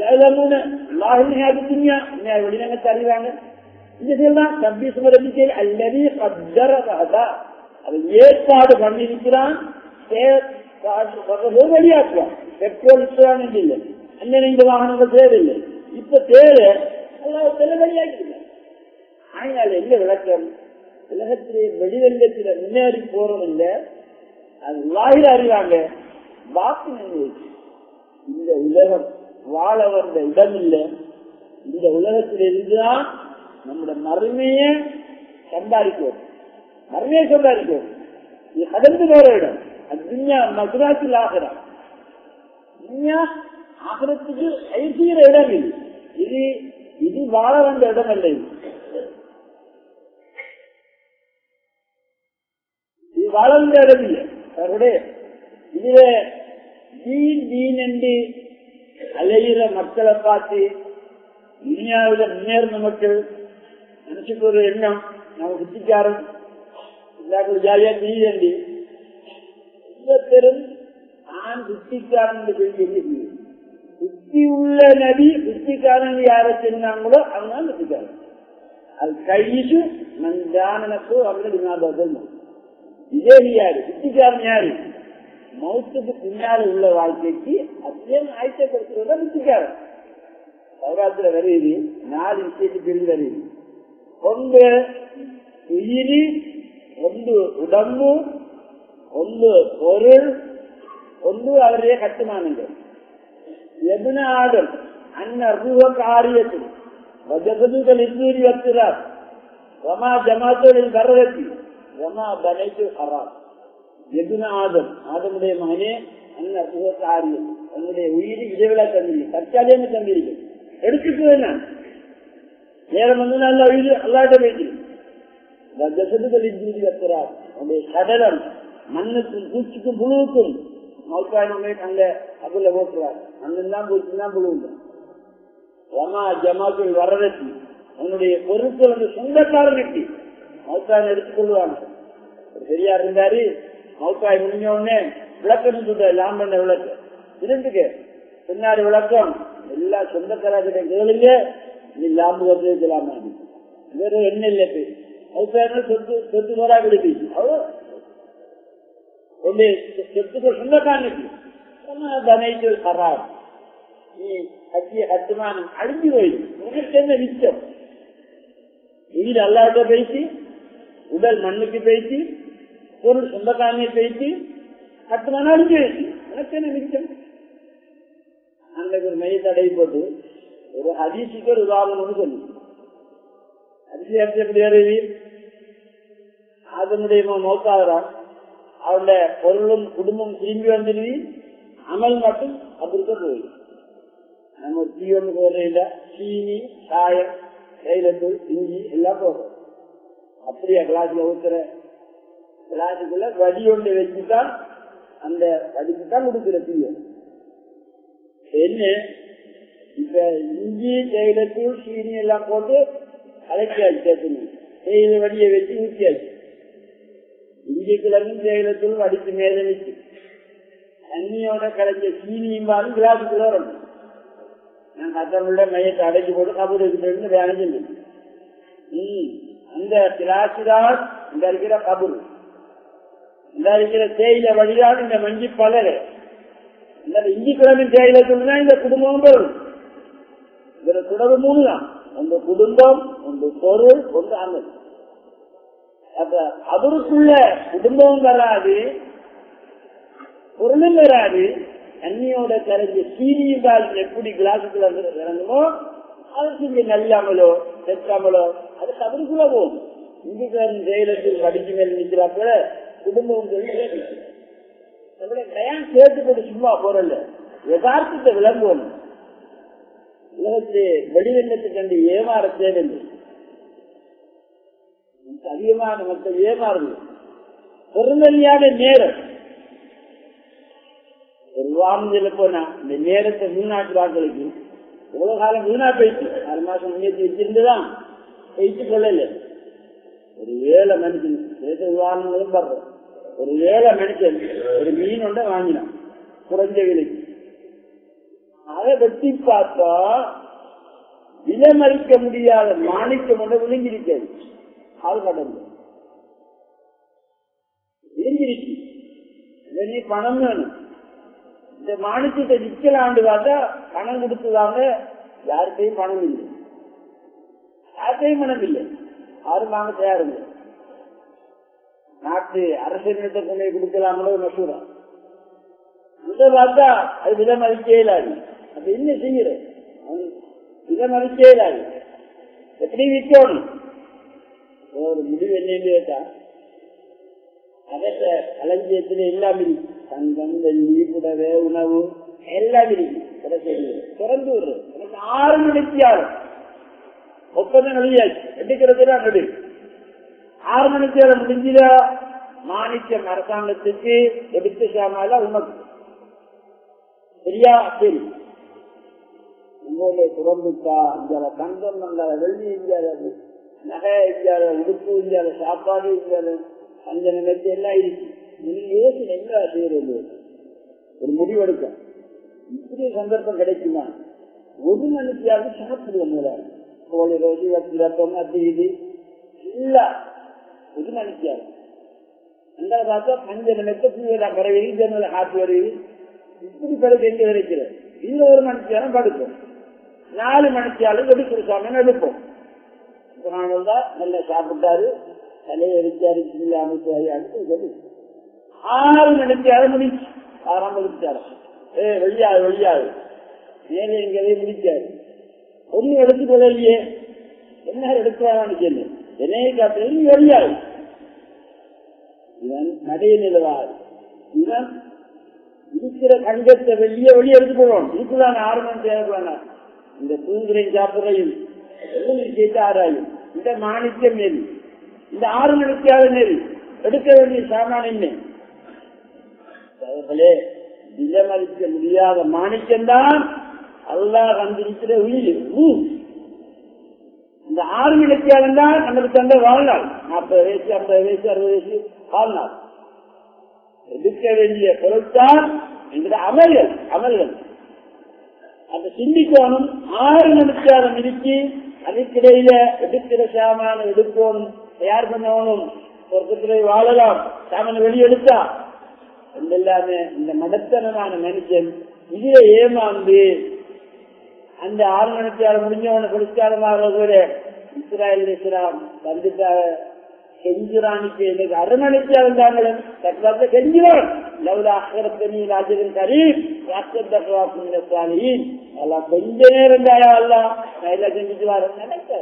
Speaker 1: வெளிநகத்தை அறிவாங்க. இந்த செயல்தான் தம்பி சுமரபிக்கை அல்லது அதை ஏற்பாடு பண்ணிருக்கிறான். வெளியாக்குவான். பெட்ரோல் இஸ்லாம் இல்லை, அண்ணன் இந்த வாகனங்கள் தேவையில்லை. இப்ப தேவை வெளியாக்கிருக்காங்க. ஆனால் என்ன விளக்கம்? உலகத்திலே வெளிவெள்ளத்தில முன்னேறி போறோம் இல்லை, அது வாயில அறிவாங்க. வாக்கு இந்த உலகம் வாழ வந்த இடம் இல்லை. இந்த உலகத்தில் இருந்துதான் நம்முடைய மறுமையை சம்பாதிக்கும். மறுமையை சம்பாதிக்கும். இது கடந்து போற இடம். அது துன்யா மசுராத்தில் ஆகிறா. துன்யா ஆகிறதுக்கு ஐசீர இடம் இது. இது இது வாழ வந்த இடம் அல்ல. இது வாழ வந்த இடம் இல்லை. அவருடைய இதுல தீன் தீன் என்று அலைகிற மக்களை பார்த்து துனியாவில முன்னேறின மக்கள் நினைச்சுட்டு ஒரு எண்ணம் நம்ம புத்திக்காரன் எல்லாருக்கும் ஜாலியா தீண்டி பெரும் நான் புத்திக்காரன் சொல்லி புத்தி உள்ள நபி புத்திக்காரன் யாரை சொன்னாங்களோ அவங்க புத்திக்காரன். அது கையிசு மந்தானனக்கோ அவங்களுக்கு ஞாபகம். இதே யாரு புத்திக்காரன்? யாரு? மௌத்துக்கு பின்னால உள்ள வாழ்க்கைக்கு அப்படியே ஆயத்தப்படுத்துறத புத்திக்காரன். சௌராத்திர வருது 4 விஷயத்துக்கு வருது. ஒன்று உயிரி, ஒன்று உடம்பு, ஒன்று பொருள், ஒன்று அவருடைய கட்டுமானங்கள். எதுன ஆடும் அன்ன ரூப காரியத்தில் வஜகதுகள் இன்னூரி வச்சுறார் ரமா ஜமாத்தோரின் கரவத்தி ரமா பனைத்து ஹராம். எதுன ஆதம் ஆதமுடைய மகனே அன்ன ரூப காரியம் உன்னுடைய உயிரி இடைவிழா தந்திருக்கு. தற்காலியமே தந்திருக்கு. எடுத்துட்டு வேணாம் நேரம் வந்து நல்ல உயிர் அல்லாட்ட போயிட்டு ஜசதுகள் இன்னூரி வச்சுறார். உன்னுடைய கடலம் மண்ணுக்கும் பூச்சிக்கும் புழுவுக்கும் மௌத்தாயினமே அங்க அதுல போட்டுறார். அங்கெல்லாம் பூச்சிதான் புழுவுங்க. ரமா ஜமாத்தில் வரதத்தி உன்னுடைய பொருட்கள் வந்து சொந்தக்காரனுக்கு மௌத்தாயின் எடுத்துக்கொள்வாங்க. பெரியார் இருந்தாரு. மௌத்தாய் முடிஞ்ச உடனே விளக்கணும் சொல்ற லாம்பண்ண விளக்கு இருந்துக்க பின்னாடி விளக்கம் எல்லா சொந்தக்காரர்கிட்ட கேளுங்க. நீ லாம்பு வந்து வைக்கலாமா? வேற என்ன இல்லை. மௌத்தாயின சொத்து சொத்து போரா விடுது. சொத்துக்கள் சொந்தக்காரனுக்கு தனைத்து ஹராம். நீ கட்டிய கட்டுமானம் அழிஞ்சு போயிடு. உனக்கு என்ன மிச்சம்? உயிர் அல்லாட்ட பேசி, உடல் மண்ணுக்கு பேசி, பொருள் சொந்தக்காரனையை பேசி, கட்டுமானம் அழிஞ்சு போயிடுச்சு. உனக்கு என்ன மிச்சம்? அன்றைக்கு ஒரு மைய தடை போட்டு ஒரு ஹதீஸுக்கு ஒரு உதாரணம்னு சொல்லி அதிசயம் எப்படி அறிவி அதனுடைய மௌத்தாகிறான். அவருடைய பொருளும் குடும்பம் திரும்பி வந்துடுவி. அமல் மட்டும் அப்படிக்க போயிடும். நம்ம டீ ஒன்று போடுறதில்ல, சீனி சாயம் தைலத்தூள் இஞ்சி எல்லாம் போடுறோம். அப்படியே கிளாஸ்ல ஊத்துற கிளாஸுக்குள்ள வடி ஒன்று வச்சுதான் அந்த வடிக்குத்தான் கொடுக்குற தீய என்ன. இப்ப இஞ்சி தைலத்தூள் சீனி எல்லாம் போட்டு அழைக்காச்சு. தேயிலை வடியை வச்சு ஊற்றியாச்சு. இஞ்சி கிழங்கு தேயிலத்தூள் அடித்து மேல வச்சு தண்ணியோட கலைஞ்ச சீனியும் பாலும் கிளாஸுக்குள்ள வரணும். நான் கத்தமுள்ள மையத்தை அடைச்சு போட்டு கபூருக்கு வேலை செஞ்சேன். அந்த கிளாஸு தான் இந்த இருக்கிற கபுரு, இந்த இருக்கிற தேயில வழிதான் இந்த மஞ்சி பலரு, இந்த இஞ்சி கிழமை தேயில சொல்லுனா இந்த குடும்பம் பெறும். இதுல தொடர்பு மூணு தான், ஒன்று குடும்பம், ஒன்று பொருள், ஒன்று அமல். அப்ப அவருக்குள்ள குடும்பமும் வராது, பொருளும் வராது. தண்ணியோட கரைஞ்சி சீனியும் பால் எப்படி கிளாஸுக்குள்ள இறங்குமோ அதுக்கு இங்க நல்லாமலோ செத்தாமலோ அது அவருக்குள்ள போகும். இந்துக்காரன் ஜெயிலத்தில் படிச்சு மேல் நிற்கிறா கூட குடும்பம் தயார் சேர்த்து போட்டு சும்மா போறல, யதார்த்தத்தை விளங்குவோம். உலகத்தை வெளிவெள்ளத்தை கண்டு ஏமாற தேவையில்லை. அதிகமான மக்கள் ஏமாறுது. பொருளியான நேரம் ஒரு வாரத்தில் போனா இந்த நேரத்தை வெளிநாட்டு வாக்களுக்கு எவ்வளவு காலம் வீணா போயிட்டு 6 மாசம் முன்னேற்றி வச்சிருந்துதான் போயிட்டு கொள்ளல. ஒரு 7 மனுஷன் உதாரணங்களும் படுறோம். ஒரு 7 மனுஷன் ஒரு மீன் ஒன்றை வாங்கினான் குறைஞ்ச விலைக்கு. அதை வெட்டி பார்த்தா விலமறிக்க முடியாத மாணிக்கம் ஒன்றை விழுங்கிருக்காது. அது கடந்து விழுங்கிருச்சு. இதனே பணம் வேணும். இந்த மாணிக்கத்தை விற்கலாண்டு பார்த்தா பணம் கொடுத்ததாங்க யாருக்கையும் பணம் இல்லை, யாருக்கையும் பணம் இல்லை, யாரும் வாங்க தயாரில்லை. நாட்டு அரசியலத்தை கொண்டு கொடுக்கலாங்களோ மசூரா இதை பார்த்தா அது விலமறிக்க இயலாது. அப்ப என்ன செய்யற விலமறிக்க இயலாது. எப்படி விற்கணும் ஒரு முடிவு என்னன்னு கேட்டா அதற்ற களஞ்சியத்துல எல்லாம் இருக்கு. தங்கம், வெள்ளி, புடவை, உணவு எல்லாம் இருக்கு. திறந்து விடுறது எனக்கு 6 மணிக்கு ஆகும். ஒப்பந்தம் வெளியாச்சு எடுக்கிறது நடு 6 மணிக்கு முடிஞ்சா மாணிக்கம் அரசாங்கத்துக்கு எடுத்து சாமால உனக்கு சரியா சரி. உங்களோட துறந்துட்டா இந்தியால தங்கம் வந்தால, வெள்ளி இந்தியால, நகை இந்தியால, உடுப்பு இந்தியால, சாப்பாடு இந்தியால, அந்த நிலையத்தை எல்லாம் இருக்கு. நீங்க யோசனை என்ன செய்யறது? ஒரு முடிவெடுக்க இப்படி சந்தர்ப்பம் கிடைக்குமா? 1 மணிக்காவது சாப்பிடுவோம். கோழி ரோசி வச்சிருப்போம் அப்படி இது இல்ல 1 மணிக்காவது. அந்த பார்த்தா 5 நிமிஷத்துக்கு பறவை ஜன்னல காத்து வருது. இப்படி படுக்க எங்க இருக்கிறது? இதுல 1 மணிக்காலும் படுப்போம். 4 மணிக்காலும் எடுக்கிற சாமியம் எடுப்போம். தான் நல்லா சாப்பிட்டாரு, தலையை எரிச்சாரு, அமைச்சாரு, அடுத்து சொல்லி 6 மணிக்காவது முடிச்சு ஆரம்பிச்சாரு. வெளியாது வெளியாது மேலே எங்கேயே முடிச்சாரு. ஒன்னும் எடுத்துக்கொள்ளலையே, என்ன எடுக்கிறான்னு சொல்லு என்னையை காத்து வெளியாது. இவன் நடைய நிலவாது. இவன் இருக்கிற கங்கத்தை வெளியே வெளியே எடுத்துக்கொள்ளணும். இதுக்குதான் 6 மணி தேவைப்படான இந்த தூங்குறையும் சாப்பிடுறையும் கேட்டு ஆராயும். இந்த மாணிக்கம் நெறி, இந்த 6 மணிக்காவது நெறி எடுக்க வேண்டிய சாமான என்ன? விலமறிக்க முடியாத மாணிக்கம்தான் அல்லாஹ் கண்டிருக்கிற உயிர். இந்த 6 மணிக்காக தான் நமக்கு தந்த வாழ்நாள் 40 வயசு, 50 வயசு, 60 வயசு வாழ்நாள். எடுக்க வேண்டிய பொருட்தான் என்கிற அமல்கள் அந்த சிந்திக்கணும். 6 மணிக்காக நிறுத்தி அதுக்கிடையில எடுக்கிற சாமான எடுக்கணும், தயார் பண்ணணும். சொர்க்கத்திலே வாழலாம். சாமான வெளியெடுத்தா எல்லாமே இந்த மடத்தனமான மனுஷன் இதுல ஏமாந்து அந்த 6 மணிக்காக முடிஞ்சவன புரஸ்காரமாக கூட இஸ்ராயல் இஸ்லாம் வந்துட்டாக கெஞ்சுரானிக்கு எனக்கு 1/2 மணிக்காக இருந்தாங்களே தற்காலத்தை கெஞ்சுவான். லவ்லா அக்கரத்தனி ராஜகன் கரீம் ராஷ்டிரீன் எல்லாம் கொஞ்ச நேரம் தாயா எல்லாம் எல்லாம் செஞ்சுட்டு வர நினைக்காது.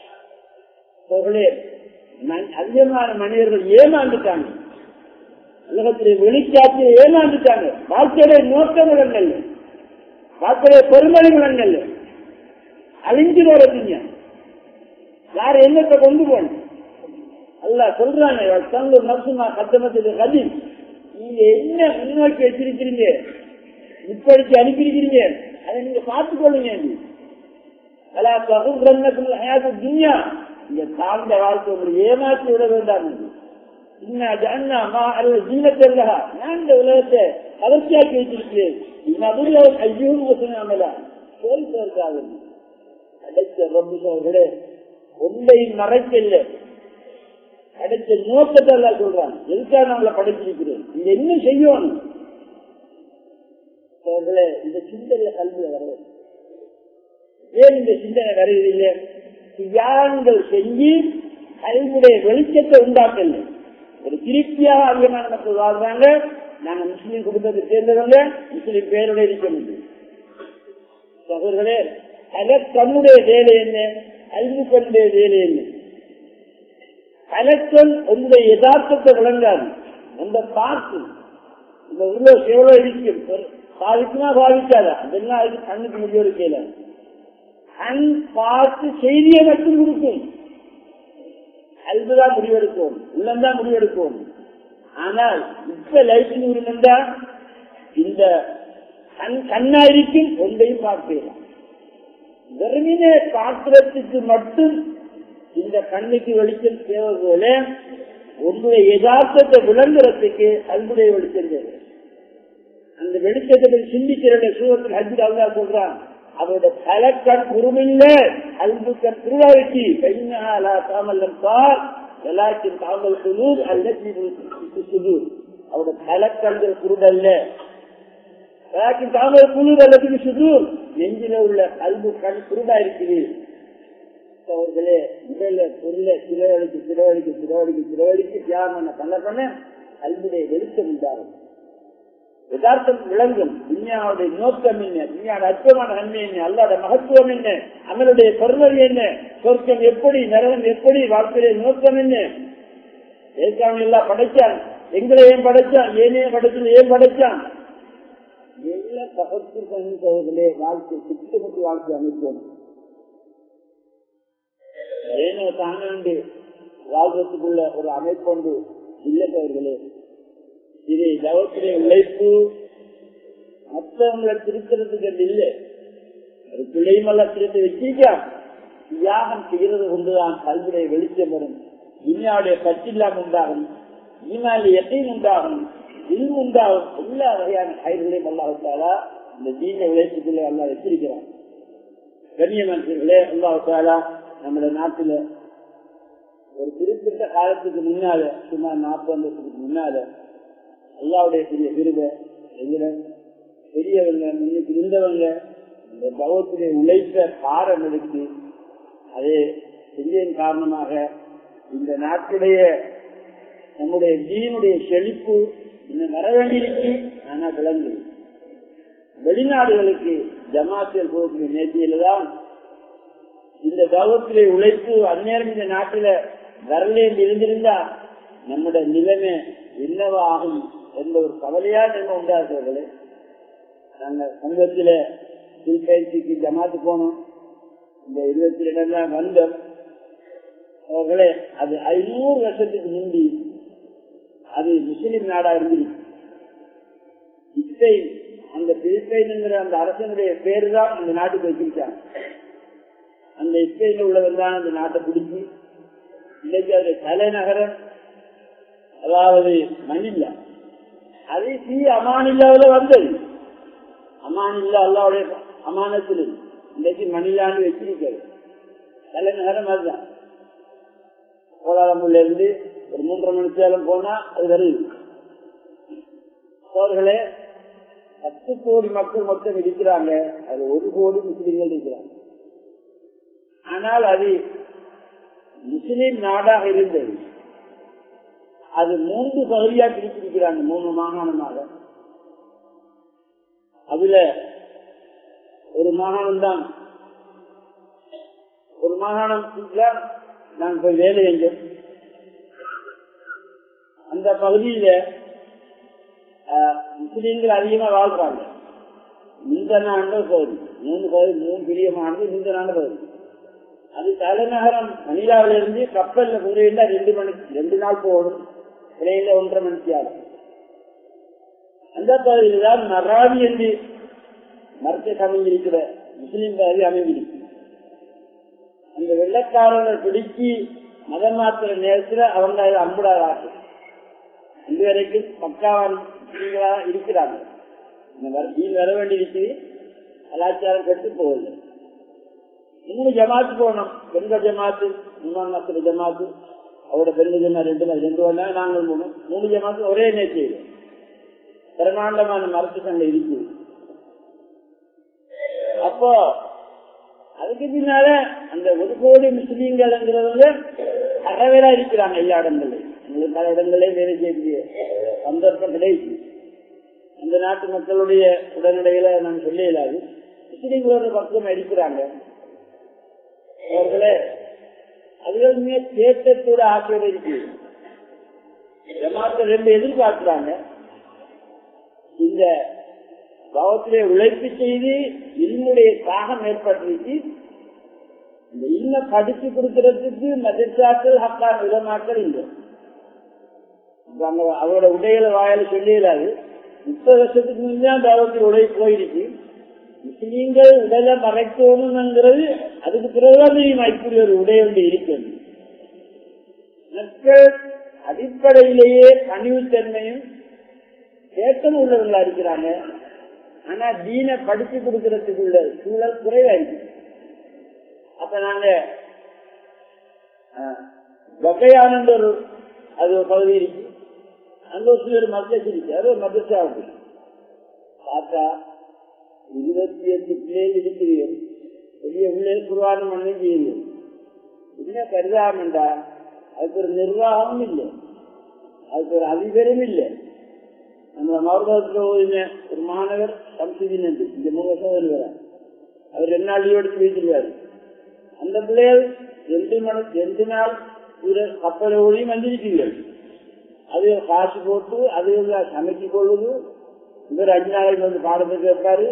Speaker 1: அதிகமான மனிதர்கள் ஏமாந்துட்டாங்க. உலகத்திலே வெளிக்காட்சியை ஏமாந்துட்டாங்க. வாழ்க்கையுடைய நோக்கங்கள் அல்ல, வாழ்க்கையுடைய பெருமதிகள் அல்ல, அழிஞ்சு போறீங்க. யார் என்னத்தை கொண்டு போன அல்லாஹ் சொல்றாங்க. தங்க நர்சுமா கத்தமத்தில் கதி நீங்க என்ன முன்னோக்கி வச்சிருக்கிறீங்க, இப்படிக்கு அனுப்பியிருக்கிறீங்க, அதை நீங்க பார்த்துக் கொள்ளுங்க. துன்யா இந்த தாழ்ந்த வாழ்க்கை உங்களுக்கு ஏமாற்றி விட வேண்டாம். நான் இந்த உலகத்தை கவர்ச்சியாக்கி வச்சிருக்கிறேன். அடைச்ச ரொம்ப ஒன்றையும் மறைக்கல. படைச்ச நோக்கத்தை எல்லாம் சொல்றாங்க. எதுக்காக நம்மளை படைச்சிருக்கிறேன், இங்க என்ன செய்யணும்? இந்த சிந்தனை கல்வியில வர ஏன் இந்த சிந்தனை வருவதில்லை? தியாகங்கள் செஞ்சு கல்வியுடைய வெளிச்சத்தை உண்டாக்கல. ஒரு திருப்தியாக அதிகமான மக்கள் வாழ்றாங்க. நாங்க முஸ்லீம் குடும்பத்தை சேர்ந்தவங்க, முஸ்லீம் பேருடைய இருக்க முடியும். சகோதரர்களே, கண்ணுடைய வேலை என்ன, கல்விக்கொண்டைய வேலை என்ன? கலெக்டர் உங்களுடைய யதார்த்தத்தை விளங்காது. அந்த பார்த்து இந்த உள்ள எவ்வளவு இருக்கும், பாதிக்குமா பாதிக்காதா, அதெல்லாம் அதுக்கு கண்ணுக்கு முடிவு செய்யல. கண் பார்த்து செய்தியை மட்டும் கொடுக்கும். அதுதான் முடிவெடுக்கும், உள்ளம்தான் முடிவெடுக்கும். ஆனால் இப்ப லைஃப் இருந்தா இந்த கண்ணா இருக்கும் ஒன்றையும் பார்க்கலாம். வெறுமனே பார்க்கிறதுக்கு மட்டும் இந்த கண்ணுக்கு வெளிச்சம் தேவை போல உங்களுடைய யதார்த்தத்தை விளங்குறதுக்கு அன்புடைய வெளிச்சம் தேவை. அந்த வெளிச்சத்தை சிந்திக்கிற சூழத்தில் ஹஜ்ஜில் அல்லாஹ் சொல்றான், அவருடைய தலைக்கண் குறுமில்ல, அன்பு கண் திருவாய்ச்சி தாமல்லம் கார் எல்லாத்தையும் தாமல் குழூர் அல்லது அவருடைய தலைக்கண்கள் குருடல்ல, தாமல் குழூர் அல்லது சுதூர் நெஞ்சில உள்ள அன்பு கண் குருடா இருக்குது. அவர்களே உடல பொருளை சிலவழிக்கு தியாகம் பண்ண அன்புடைய வெளிச்சம் உண்டாகும், யதார்த்தம் விளங்கும். துன்யாவுடைய நோக்கம் என்ன, துன்யாவோட அற்பமான நன்மை என்ன, அல்லாத மகத்துவம் என்ன, அவனுடைய பொருள் என்ன, சொர்க்கம் எப்படி, நரகம் எப்படி, வாழ்க்கைய நோக்கம் என்ன, ஏற்காமல் எல்லாம் படைச்சான், எங்களை ஏன் படைச்சான், ஏனே படைச்சது ஏன் படைச்சான், எல்லாம் பகத்து சகோதரர்களே வாழ்க்கை திட்டமிட்டு வாழ்க்கை அமைப்போம். ஏனோ தாங்க வாழ்றதுக்குள்ள ஒரு அமைப்பொண்டு இல்லவர்களே. இது தவத்துடைய உழைப்பு மற்றவங்களை திருத்தறதுக்கு இல்லை, ஒரு பிள்ளைமெல்லாம் திருத்த வச்சிருக்கா தியாகம் செய்கிறது கொண்டுதான் கல்வியுடைய வெளிச்சம் வரும், துன்யாவுடைய பற்றில்லாம உண்டாகும், ஈமானில் எத்தையும் உண்டாகும், இல்மு உண்டாகும். எல்லா வகையான கயிறுகளையும் அல்லாஹ் இந்த தீன உழைப்புக்குள்ளே எல்லாம் வச்சிருக்கிறான். கண்ணியமன்களே, அல்லாஹ் நம்முடைய நாட்டில ஒரு குறிப்பிட்ட காலத்துக்கு முன்னால, சுமார் 40 வருஷத்துக்கு முன்னால அல்லாவுடைய பெரிய விருதை பெரியவங்க முன்னுக்கு இருந்தவங்க இந்த பகவத்துடைய உழைப்ப காரம் எடுத்து அதே செஞ்சதன் காரணமாக இந்த நாட்டுடைய நம்முடைய தீனுடைய செழிப்பு இன்னும் வர வேண்டியிருக்கு. ஆனா விளங்கு வெளிநாடுகளுக்கு ஜமாத்தில் போகக்கூடிய நேர்த்தியில தான் இந்த தவத்திலே உழைப்பு அந்நேரம் இந்த நாட்டில வரலே இருந்திருந்தா நம்முடைய நிலைமை என்னவா ஆகும் என்ற ஒரு கவலையா நம்ம உண்டாக்குறவர்களே. நாங்க சமீபத்தில பயிற்சிக்கு ஜமாத்து போனோம், இந்த 22 வந்தோம். அவர்களே அது 500 வருஷத்துக்கு முந்தி அது முஸ்லிம் நாடா இருந்துச்சு. இஸ்ரேல் அந்த பிலிப்பைன்ங்கிற அந்த அரசனுடைய பேரு தான் அந்த நாட்டுக்கு வச்சிருக்காங்க. அந்த இஸ்ரேல உள்ளவர் தான் அந்த நாட்டை பிடிச்சி இன்னைக்கு அது தலைநகரம், அதாவது மணிலா, அது அமானில்லாவில் வந்தது. அமானில்லா அல்லாவுடைய அமானத்தில் இன்னைக்கு மணிலான்னு வச்சிருக்கிறது. தலைநகரம் அதுதான். கோலாலம்பூர்ல இருந்து ஒரு 3.5 மணி நேரம் போனா அது வருது. அவர்களே 10 கோடி மக்கள் மொத்தம் இருக்கிறாங்க, அது 1 கோடி முஸ்லிம்கள் இருக்கிறாங்க. ஆனால் அது முஸ்லிம் நாடாக இருந்தது. அது 3 பகுதியா பிரிச்சிருக்கிறாங்க, 3 மாகாணமாக. அதுல ஒரு மாகாணம் தான், ஒரு மாகாணம் நாங்கள் போய் வேலை செஞ்சோம். அந்த பகுதியில முஸ்லீம்கள் அதிகமா வாழ்றாங்க. மிந்தனாண்ட பகுதி 3 பிரியமானது மிந்தனாண்ட பகுதி. அது தலைநகரம் மணிலாவில இருந்து கப்பல்ல புரியா 2 நாள் போகணும், இடையில 1.5 மணிக்கு ஆகும். அந்த பகுதியில் தான் மராவி என்று மரத்தை அமைந்திருக்கிற முஸ்லீம் பகுதி அமைந்திருக்கு. அந்த வெள்ளக்காரர்கள் பிடிச்சி மதம் மாத்திர நேரத்தில் அவங்க அம்புடாத ஆட்டு இது வரைக்கும் பக்காவான் இருக்கிறாங்க. வர வேண்டியிருக்கு, கலாச்சாரம் கெட்டு போகல. இன்னும் ஜமாத்து போகணும், பெண்கள் ஜமாத்து, முன்னாள் மக்கள் ஜமாத்து, அவரோட பெருமைகள் 2 வந்தாங்க. நாங்கள் 3 ஜமாத்து ஒரே நேற்று பிரமாண்டமான மரத்து சண்டை இருக்கு. அப்போ அதுக்கு பின்னால அந்த 1 கோடி முஸ்லீம்கள்ங்கிறவங்க அறவேறா இருக்கிறாங்க. எல்லா இடங்களையும் உங்களுக்கு பல இடங்களையும் வேலை செய்யக்கூடிய சந்தர்ப்பம் கிடையாது. அந்த நாட்டு மக்களுடைய உடனடியில நான் சொல்ல இயலாது. முஸ்லீம்களோட பக்கம் இருக்கிறாங்க. அவர்களே அதுகளுமே தேட்டத்தோட ஆசையோட இருக்கு. ஜமாத்தை 2 எதிர்பார்க்கிறாங்க. இந்த பாவத்திலே உழைப்பு செய்து இன்னுடைய தாகம் ஏற்பட்டுச்சு. இந்த இன்னும் படிச்சு கொடுக்கறதுக்கு மதச்சாக்கள் ஹக்கான விதமாக்கள் இல்லை. அவரோட உடைகளை வாயால சொல்லிடாது. 30 வருஷத்துக்கு முன்னாடி பாவத்தில் உழைப்பு போயிடுச்சு. முஸ்லீம்கள் உடலை மறைக்கணும்ங்கிறது அதுக்கு பிறகுதான் தெரியுமா இப்படி ஒரு உடை ஒன்று இருக்கிறது. மக்கள் அடிப்படையிலேயே கனிவுத்தன்மையும் கேட்டம் உள்ளவர்களா இருக்கிறாங்க. ஆனா தீனை படிச்சு கொடுக்கறதுக்கு உள்ள சூழல் குறைவாயிருக்கு. அப்ப நாங்க வகையானந்த ஒரு அது ஒரு பகுதி இருக்கு. அங்க ஒரு மதரசா இருக்கு. அது ஒரு மதரசா இருக்கு. பார்த்தா 28 பிள்ளைகள் இருக்கிறீர்கள். பெரிய பிள்ளைகள் குர்ஆன் மண்ணும் செய்யுது. என்ன கருதாமண்டா அதுக்கு ஒரு நிர்வாகமும் இல்லை, அதுக்கு ஒரு அதிபரும் இல்லை. அந்த மருத்துவத்தில் ஒரு மாணவர் சம்சுதீன் என்று இந்த 3 வருஷம் வருவார். அவர் 2 நாள் லீவ் எடுத்து வைத்திருவார். அந்த பிள்ளைகள் 2 நாள் கப்பலை ஓடியும் வந்திருக்கிறீர்கள். அது காசு போட்டு அது சமைச்சு கொள்வது. இவர் 5 நாளைக்கு வந்து பாடத்தை கேட்பாரு.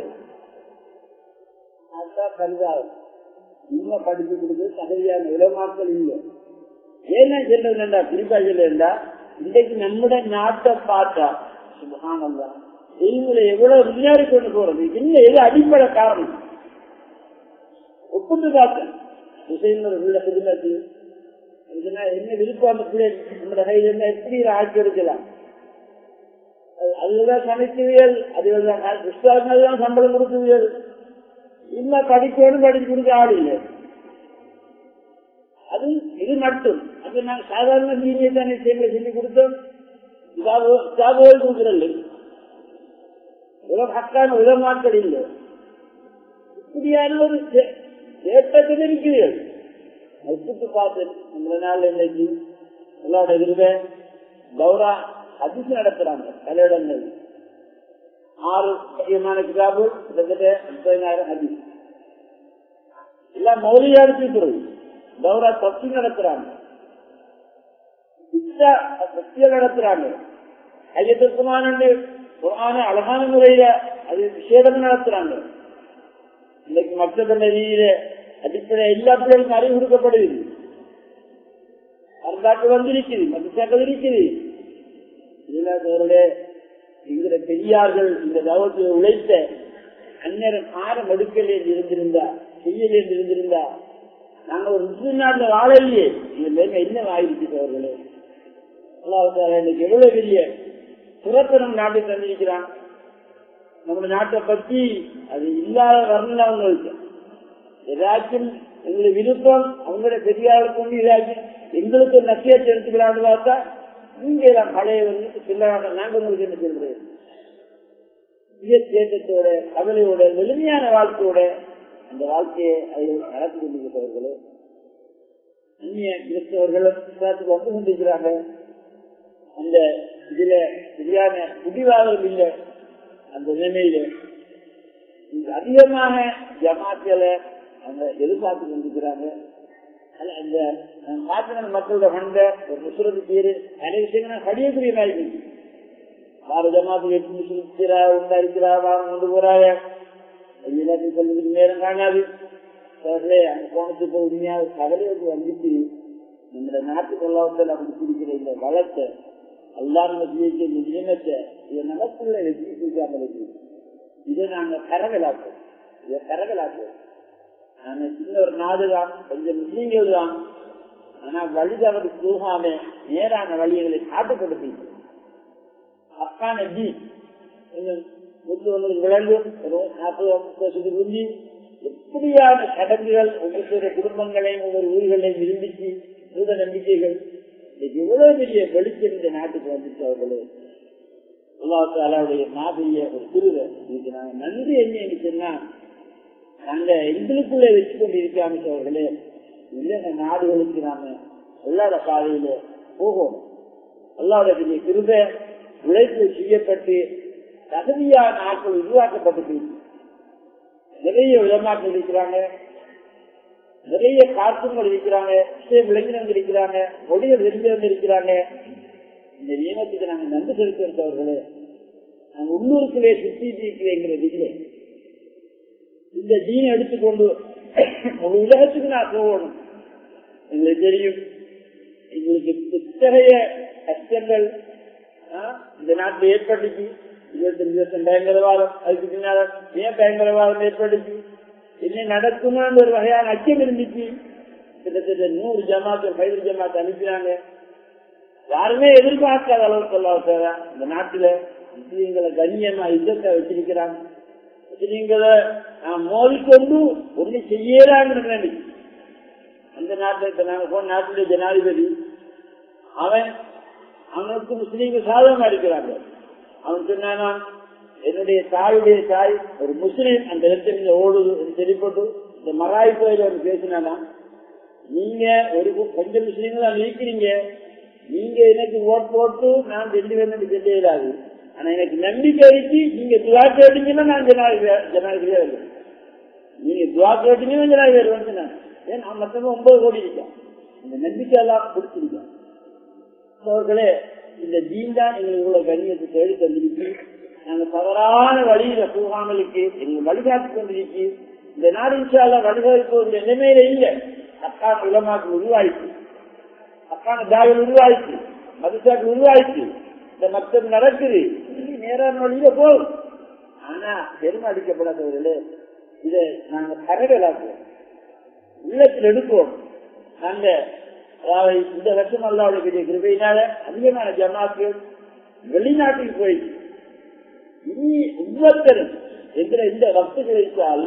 Speaker 1: அதுதான் கருதாகும். இன்னும் படிச்சு கொடுத்து தகுதியான உலமாக்கள் இல்லை. ஏன்னா சொல்றதுண்டா குறிப்பா சொல்லுண்டா இன்றைக்கு நம்முடைய நாட்டை பார்த்தா சுபஹானல்லாஹ் இவங்களை எவ்வளவு முன்னேறி கொண்டு போறது இன்னும் எது அடிப்படை காரணம் ஒப்புட்டு பார்த்தேன். உள்ள புதுமத்து என்ன விருப்பம் அந்த பிள்ளை நம்மளோட கையில் என்ன எப்படி ஆட்சி எடுக்கலாம். அதுதான் சமைக்குவியல், அதுதான் புஸ்தகங்கள் தான் சம்பளம் கொடுக்குவியல். இன்னும் படிக்கணும் படிச்சு கொடுக்க ஆள் இல்லை. அது இது மட்டும் அப்ப நாங்கள் சாதாரண மீனியை தானே சொல்லி கொடுத்தோம். ஜாபுகள் கொடுக்குறல்ல ஹக்கான உலமாக்கள் இல்லை. இப்படியான ஒரு தேட்டத்தில் இருக்கிறீர்கள். ஒப்புட்டு பார்த்து இந்த நாள் இன்னைக்கு எல்லாரோட இருந்த கௌரா அதிர்ச்சி நடத்துறாங்க. பல இடங்கள் 6 முக்கியமான கிதாபு கிட்டத்தட்ட 30,000 அதிர்ச்சி எல்லாம் மௌலியா இருக்கிறது. கௌரா தப்சி நடத்துறாங்க, நடத்துறாங்க. ஐயத்திற்குமான அழகான முறையில அது விசேடம் நடத்துறாங்க. இன்னைக்கு மக்கள் ரீதியில அடிப்படை எல்லா பிள்ளைகளுக்கும் அறிவு கொடுக்கப்படுது. அரசாக்கு வந்திருக்குது, மத்திய இருக்குது. என்கிற பெரியார்கள் இந்த தவத்தில் உழைத்த அந்நேரம் ஆரம் எடுக்கல் என்று இருந்திருந்தா செய்யல் என்று இருந்திருந்தா நாங்கள் ஒரு முஸ்லிம் நாட்டில் வாழலையே. இந்த மேலே என்ன ஆயிடுச்சு அவர்களே. இன்னைக்கு எவ்வளவு பெரிய புறத்தனம் நாட்டை தந்திருக்கிறான். நம்ம நாட்டை பற்றி அது இல்லாத வரல. அவங்களுக்கு ஏதாச்சும் எங்களுக்கு விருப்பம் அவங்களுடைய பெரியாருக்கு ஒன்று ஏதாச்சும் எங்களுக்கு நசியத்தை எடுத்துக்கலான்னு பார்த்தா நீங்க எல்லாம் பழைய பிள்ளையாக நாங்கள் உங்களுக்கு என்ன சொல்றேன். தேட்டத்தோட கவலையோட எளிமையான வாழ்க்கையோட அந்த வாழ்க்கையை அதில் நடத்தி கொண்டிருக்கிறவர்களே அந்நிய கிறிஸ்தவர்களும் வந்து கொண்டிருக்கிறாங்க. அந்த இதுல சரியான முடிவாளர்கள் இல்லை. அந்த நிலைமையில அதிகமாக ஜமாத்தில அவங்க எதிர்பார்த்து கொண்டிருக்கிறாங்க. அந்த மாத்திர மக்களோட வந்த ஒரு முஸ்லிம் பேரு நிறைய விஷயங்கள் கடியக்கூடிய மாதிரி ஜமாத்து 8 முஸ்லிம் உண்டாயிருக்கிறா கொண்டு போறாங்க. சொல்றதுக்கு நேரம் காணாது. அந்த கோணத்துக்கு உண்மையாக கவலையோடு வந்துட்டு நம்மளோட நாட்டு கொள்ளாவத்தில் அப்படி பிடிக்கிற இந்த வளத்தை அல்லாம நியமத்தை இதை நமக்குள்ள வெற்றி செய்யாமல் இருக்கு. இதை நாங்கள் கரகலாக்குவோம். இதை கரகலாக்குவோம். நாங்க சின்ன ஒரு நாடுதான், கொஞ்சம் முஸ்லீம்கள் தான். ஆனா வழி தவறு போகாம நேரான வழிகளை காட்டுப்படுத்தி அக்கான ஜி விளங்கும் 40 உந்தி எப்படியான சடங்குகள் ஒவ்வொரு குடும்பங்களையும் ஒவ்வொரு ஊர்களையும் விரும்பிச்சு மூட நம்பிக்கைகள் எவ்வளவு பெரிய வெளிச்சம் இந்த நாட்டுக்கு வந்துச்சு அவர்களே. அல்லாஹ் தஆலாவுடைய மாபெரிய ஒரு திருவை இதுக்கு நாங்க நன்றி என்ன சொன்னா, நாங்க எங்களுக்குள்ள வச்சு கொண்டு இருக்காம அவர்களே இல்லைன்னா நாடுகளுக்கு நாம அல்லாத பாதையில போகும். அல்லாத பெரிய கிருபை உழைப்பு செய்யப்பட்டு தகுதியான ஆட்கள் உருவாக்கப்பட்டு நிறைய உலமாக்கள் இருக்கிறாங்க, நிறைய காற்றுங்கள் இருக்கிறாங்க, விலங்கினங்கள் இருக்கிறாங்க, மொழியை தெரிஞ்சவங்க இருக்கிறாங்க. இந்த நியமத்துக்கு நாங்கள் நன்றி செலுத்தவர்களே. நாங்கள் உள்ளூருக்குள்ளே சுற்றி இருக்கிறேங்கிறது இல்லை. இந்த தீனை எடுத்துக்கொண்டு ஒரு உலகத்துக்கு நான் போகணும். எங்களுக்கு தெரியும், எங்களுக்கு இத்தகைய கஷ்டங்கள் இந்த நாட்டில் ஏற்பட்டுச்சு. 25 வருஷம் பயங்கரவாதம், அதுக்கு பின்னால ஏன் பயங்கரவாதம் ஏற்பட்டுச்சு, என்ன நடக்குமான்னு ஒரு வகையான அச்சம் இருந்துச்சு. கிட்டத்தட்ட 100 ஜமாத்து 5 ஜமாத்து அனுப்பினாங்க. யாருமே எதிர்பார்க்காத அளவுக்கு சொல்லாத இந்த நாட்டுல முஸ்லீம்களை கண்ணியமா இசத்தை வச்சிருக்கிறாங்க. முஸ்லீம்களை மோதிக்கொண்டு ஒண்ணு செய்யறாங்க. அந்த நாட்டில் நாங்க போன நாட்டுடைய ஜனாதிபதி அவனுக்கு முஸ்லீம்கள் சாதகமா இருக்கிறாங்க. அவன் சொன்னானா, என்னுடைய தாயுடைய தாய் ஒரு முஸ்லீம், அந்த இடத்துல ஓடுது தெரிப்பட்டு இந்த மராய் கோயில் ஒன்று பேசினானா, நீங்க ஒரு கொஞ்சம் முஸ்லீம்கள் தான் இருக்கிறீங்க, நீங்க எனக்கு ஓட் போட்டு நான் டெல்லி வேணும் செல்லாது. ஆனா எனக்கு நம்பிக்கை இருக்கு, நீங்க துவா கேட்டீங்கன்னா நான் ஜனாதிபதியா வருவேன். நீங்க துவா கேட்டீங்கன்னா ஜனாதிபதி வருவேன். ஏன் நான் மொத்தமா 9 கோடி இருக்கேன். இந்த நம்பிக்கை எல்லாம் கொடுத்திருக்கேன். அவர்களே, இந்த தீன் தான் எங்களுக்கு இவ்வளவு கண்ணியத்தை தேடி தந்திருக்கு. நாங்க தவறான வழியில போகாமலுக்கு எங்களை வழிகாட்டிக் கொண்டிருக்கு. இந்த நாடு இன்ஷால்லா வழிகாட்டு நிலைமையில இல்லை. அக்கான உலமாக்கள் உருவாயிச்சு, அக்கான தாய்கள் உருவாயிச்சு, மதுசாக்கள் உருவாயிச்சு, இந்த மக்தம் நடக்குது. நேரான வழியில போகும். ஆனா பெருமை அடிக்கப்படாதவர்களே, இதை நாங்க கரகலாக்குவோம், உள்ளத்தில் எடுப்போம். நாங்க இந்த வருஷம் அல்லாஹ்வுடைய பெரிய கிருபையினால அதிகமான ஜமாத்துகள் வெளிநாட்டுக்கு போயிடுச்சு. இனி ஒவ்வொருத்தரும் என்கிற இந்த வக்துகளை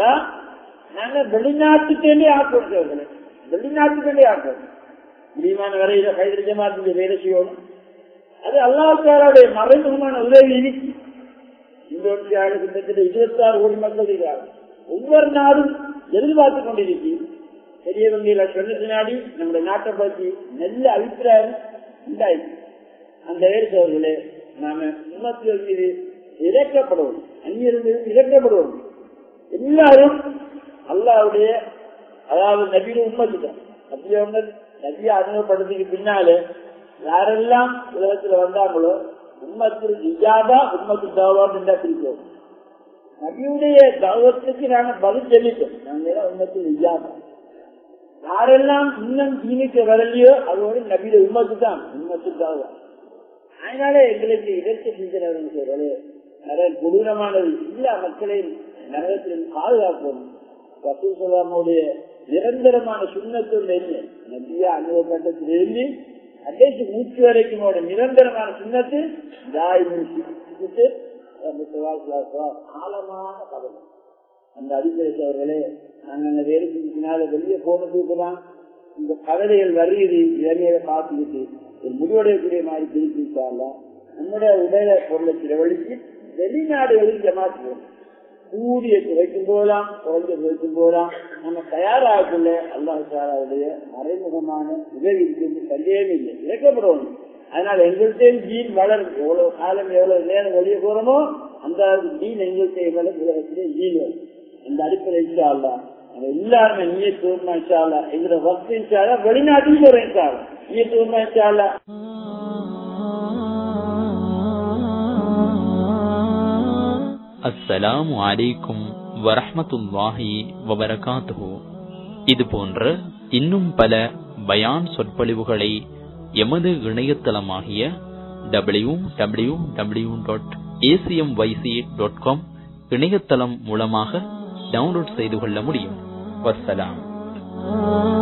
Speaker 1: நாங்க வெளிநாட்டுக்கே ஆக்குறோம். வெளிநாட்டுக்கே ஆக்குறோம். முடியுமான வரையில ஹைதர் ஜமாத்துடைய வேலை செய்யணும். அது அல்லாஹ் தஆலாவுடைய மறைமுகமான உதவி இருக்கு. இந்தோனேசியாவில் கிட்டத்தட்ட 26 கோடி மக்கள் இருக்கிறார்கள். ஒவ்வொரு நாடும் எதிர்பார்த்து கொண்டிருக்கு. பெரியவங்க சொன்னதினாடி நம்முடைய நாட்டை பற்றி நல்ல அபிப்பிராயம் உண்டாயிருக்கு. அந்த வேறுபவர்களே, நாம உம்மத்தின் மீது இறக்கப்படுவோம், அந்நியர்கள் இறக்கப்படுவோம். எல்லாரும் அல்லாஹ்வுடைய அதாவது நபியின் உம்மத்துதான். அப்படியே நபியை அறிமுகப்படுறதுக்கு பின்னாலே யாரெல்லாம் உலகத்துல வந்தாங்களோ உம்மத்தில் இஜாபா உம்மத்து தாவான்னு பிரிப்போம். நபியுடைய தாவத்துக்கு நாங்க பதில் சொல்லிட்டோம். நாங்க உம்மத்தில் இஜாபா. யாரெல்லாம் இன்னும் தீனுக்கு வரலையோ அதோட நபியில உம்மத்து தான், உம்மத்து தாவா. அதனால எங்களுக்கு இதற்கு சிந்தனை சொல்றது நிறைய கொடூரமானது. எல்லா மக்களையும் நரகத்திலிருந்து பாதுகாப்போம். ரசூல் ஸல்லல்லாஹு நிரந்தரமான சுன்னத்து நபியா அனுபவப்பட்டத்திலிருந்து கடைசி மூச்சு வரைக்கும் நிரந்தரமான சுன்னத்து ஆழமான கவலை. அந்த அடிப்படைத்தவர்களே, நாங்கள் வேலைக்கு வெளியே போனதுக்குதான் இந்த கவலைகள் வருகிறது. இளைஞரை பார்த்துக்கிட்டு ஒரு முடிவடையக்கூடிய மாதிரி பிரிச்சுட்டால நம்முடைய உடலை பொருளை செலவழித்து வெளிநாடுகளில் ஜமாத்துவோம். கூடிய வைக்கும் போதெல்லாம் குறைஞ்ச வைக்கும் போதெல்லாம் நம்ம தயாராகக்குள்ள அல்லாஹ் தஆலாவுடைய மறைமுகமான உதவி இருக்கு, சந்தேகமே இல்லை, இறக்கப்படணும். அதனால எங்கள்கிட்ட ஜீன் வளரும். எவ்வளவு காலம் எவ்வளவு நேரம் வெளியே போறோமோ அந்த ஜீன் எங்கள்கிட்ட உலகத்திலே ஜீன் வரும். அந்த அடிப்படை இன்ஷா அல்லாஹ் நம்ம எல்லாருமே நியத்துவமா இன்ஷா அல்லாஹ் எங்களோட வக்த் இன்ஷா அல்லாஹ் வெளிநாட்டுக்கு போறோம் இன்ஷா அல்லாஹ் நியத்துவமா இன்ஷா அல்லாஹ்.
Speaker 2: அஸ்ஸலாமு அலைக்கும் வரஹ்மத்துல்லாஹி வபரகாத்துஹு. இது போன்ற இன்னும் பல பயான் சொற்பொழிவுகளை எமது இணையதளமாகிய www.acmyc.com இணையதளம் மூலமாக டவுன்லோட் செய்து கொள்ள முடியும். வஸ்ஸலாம்.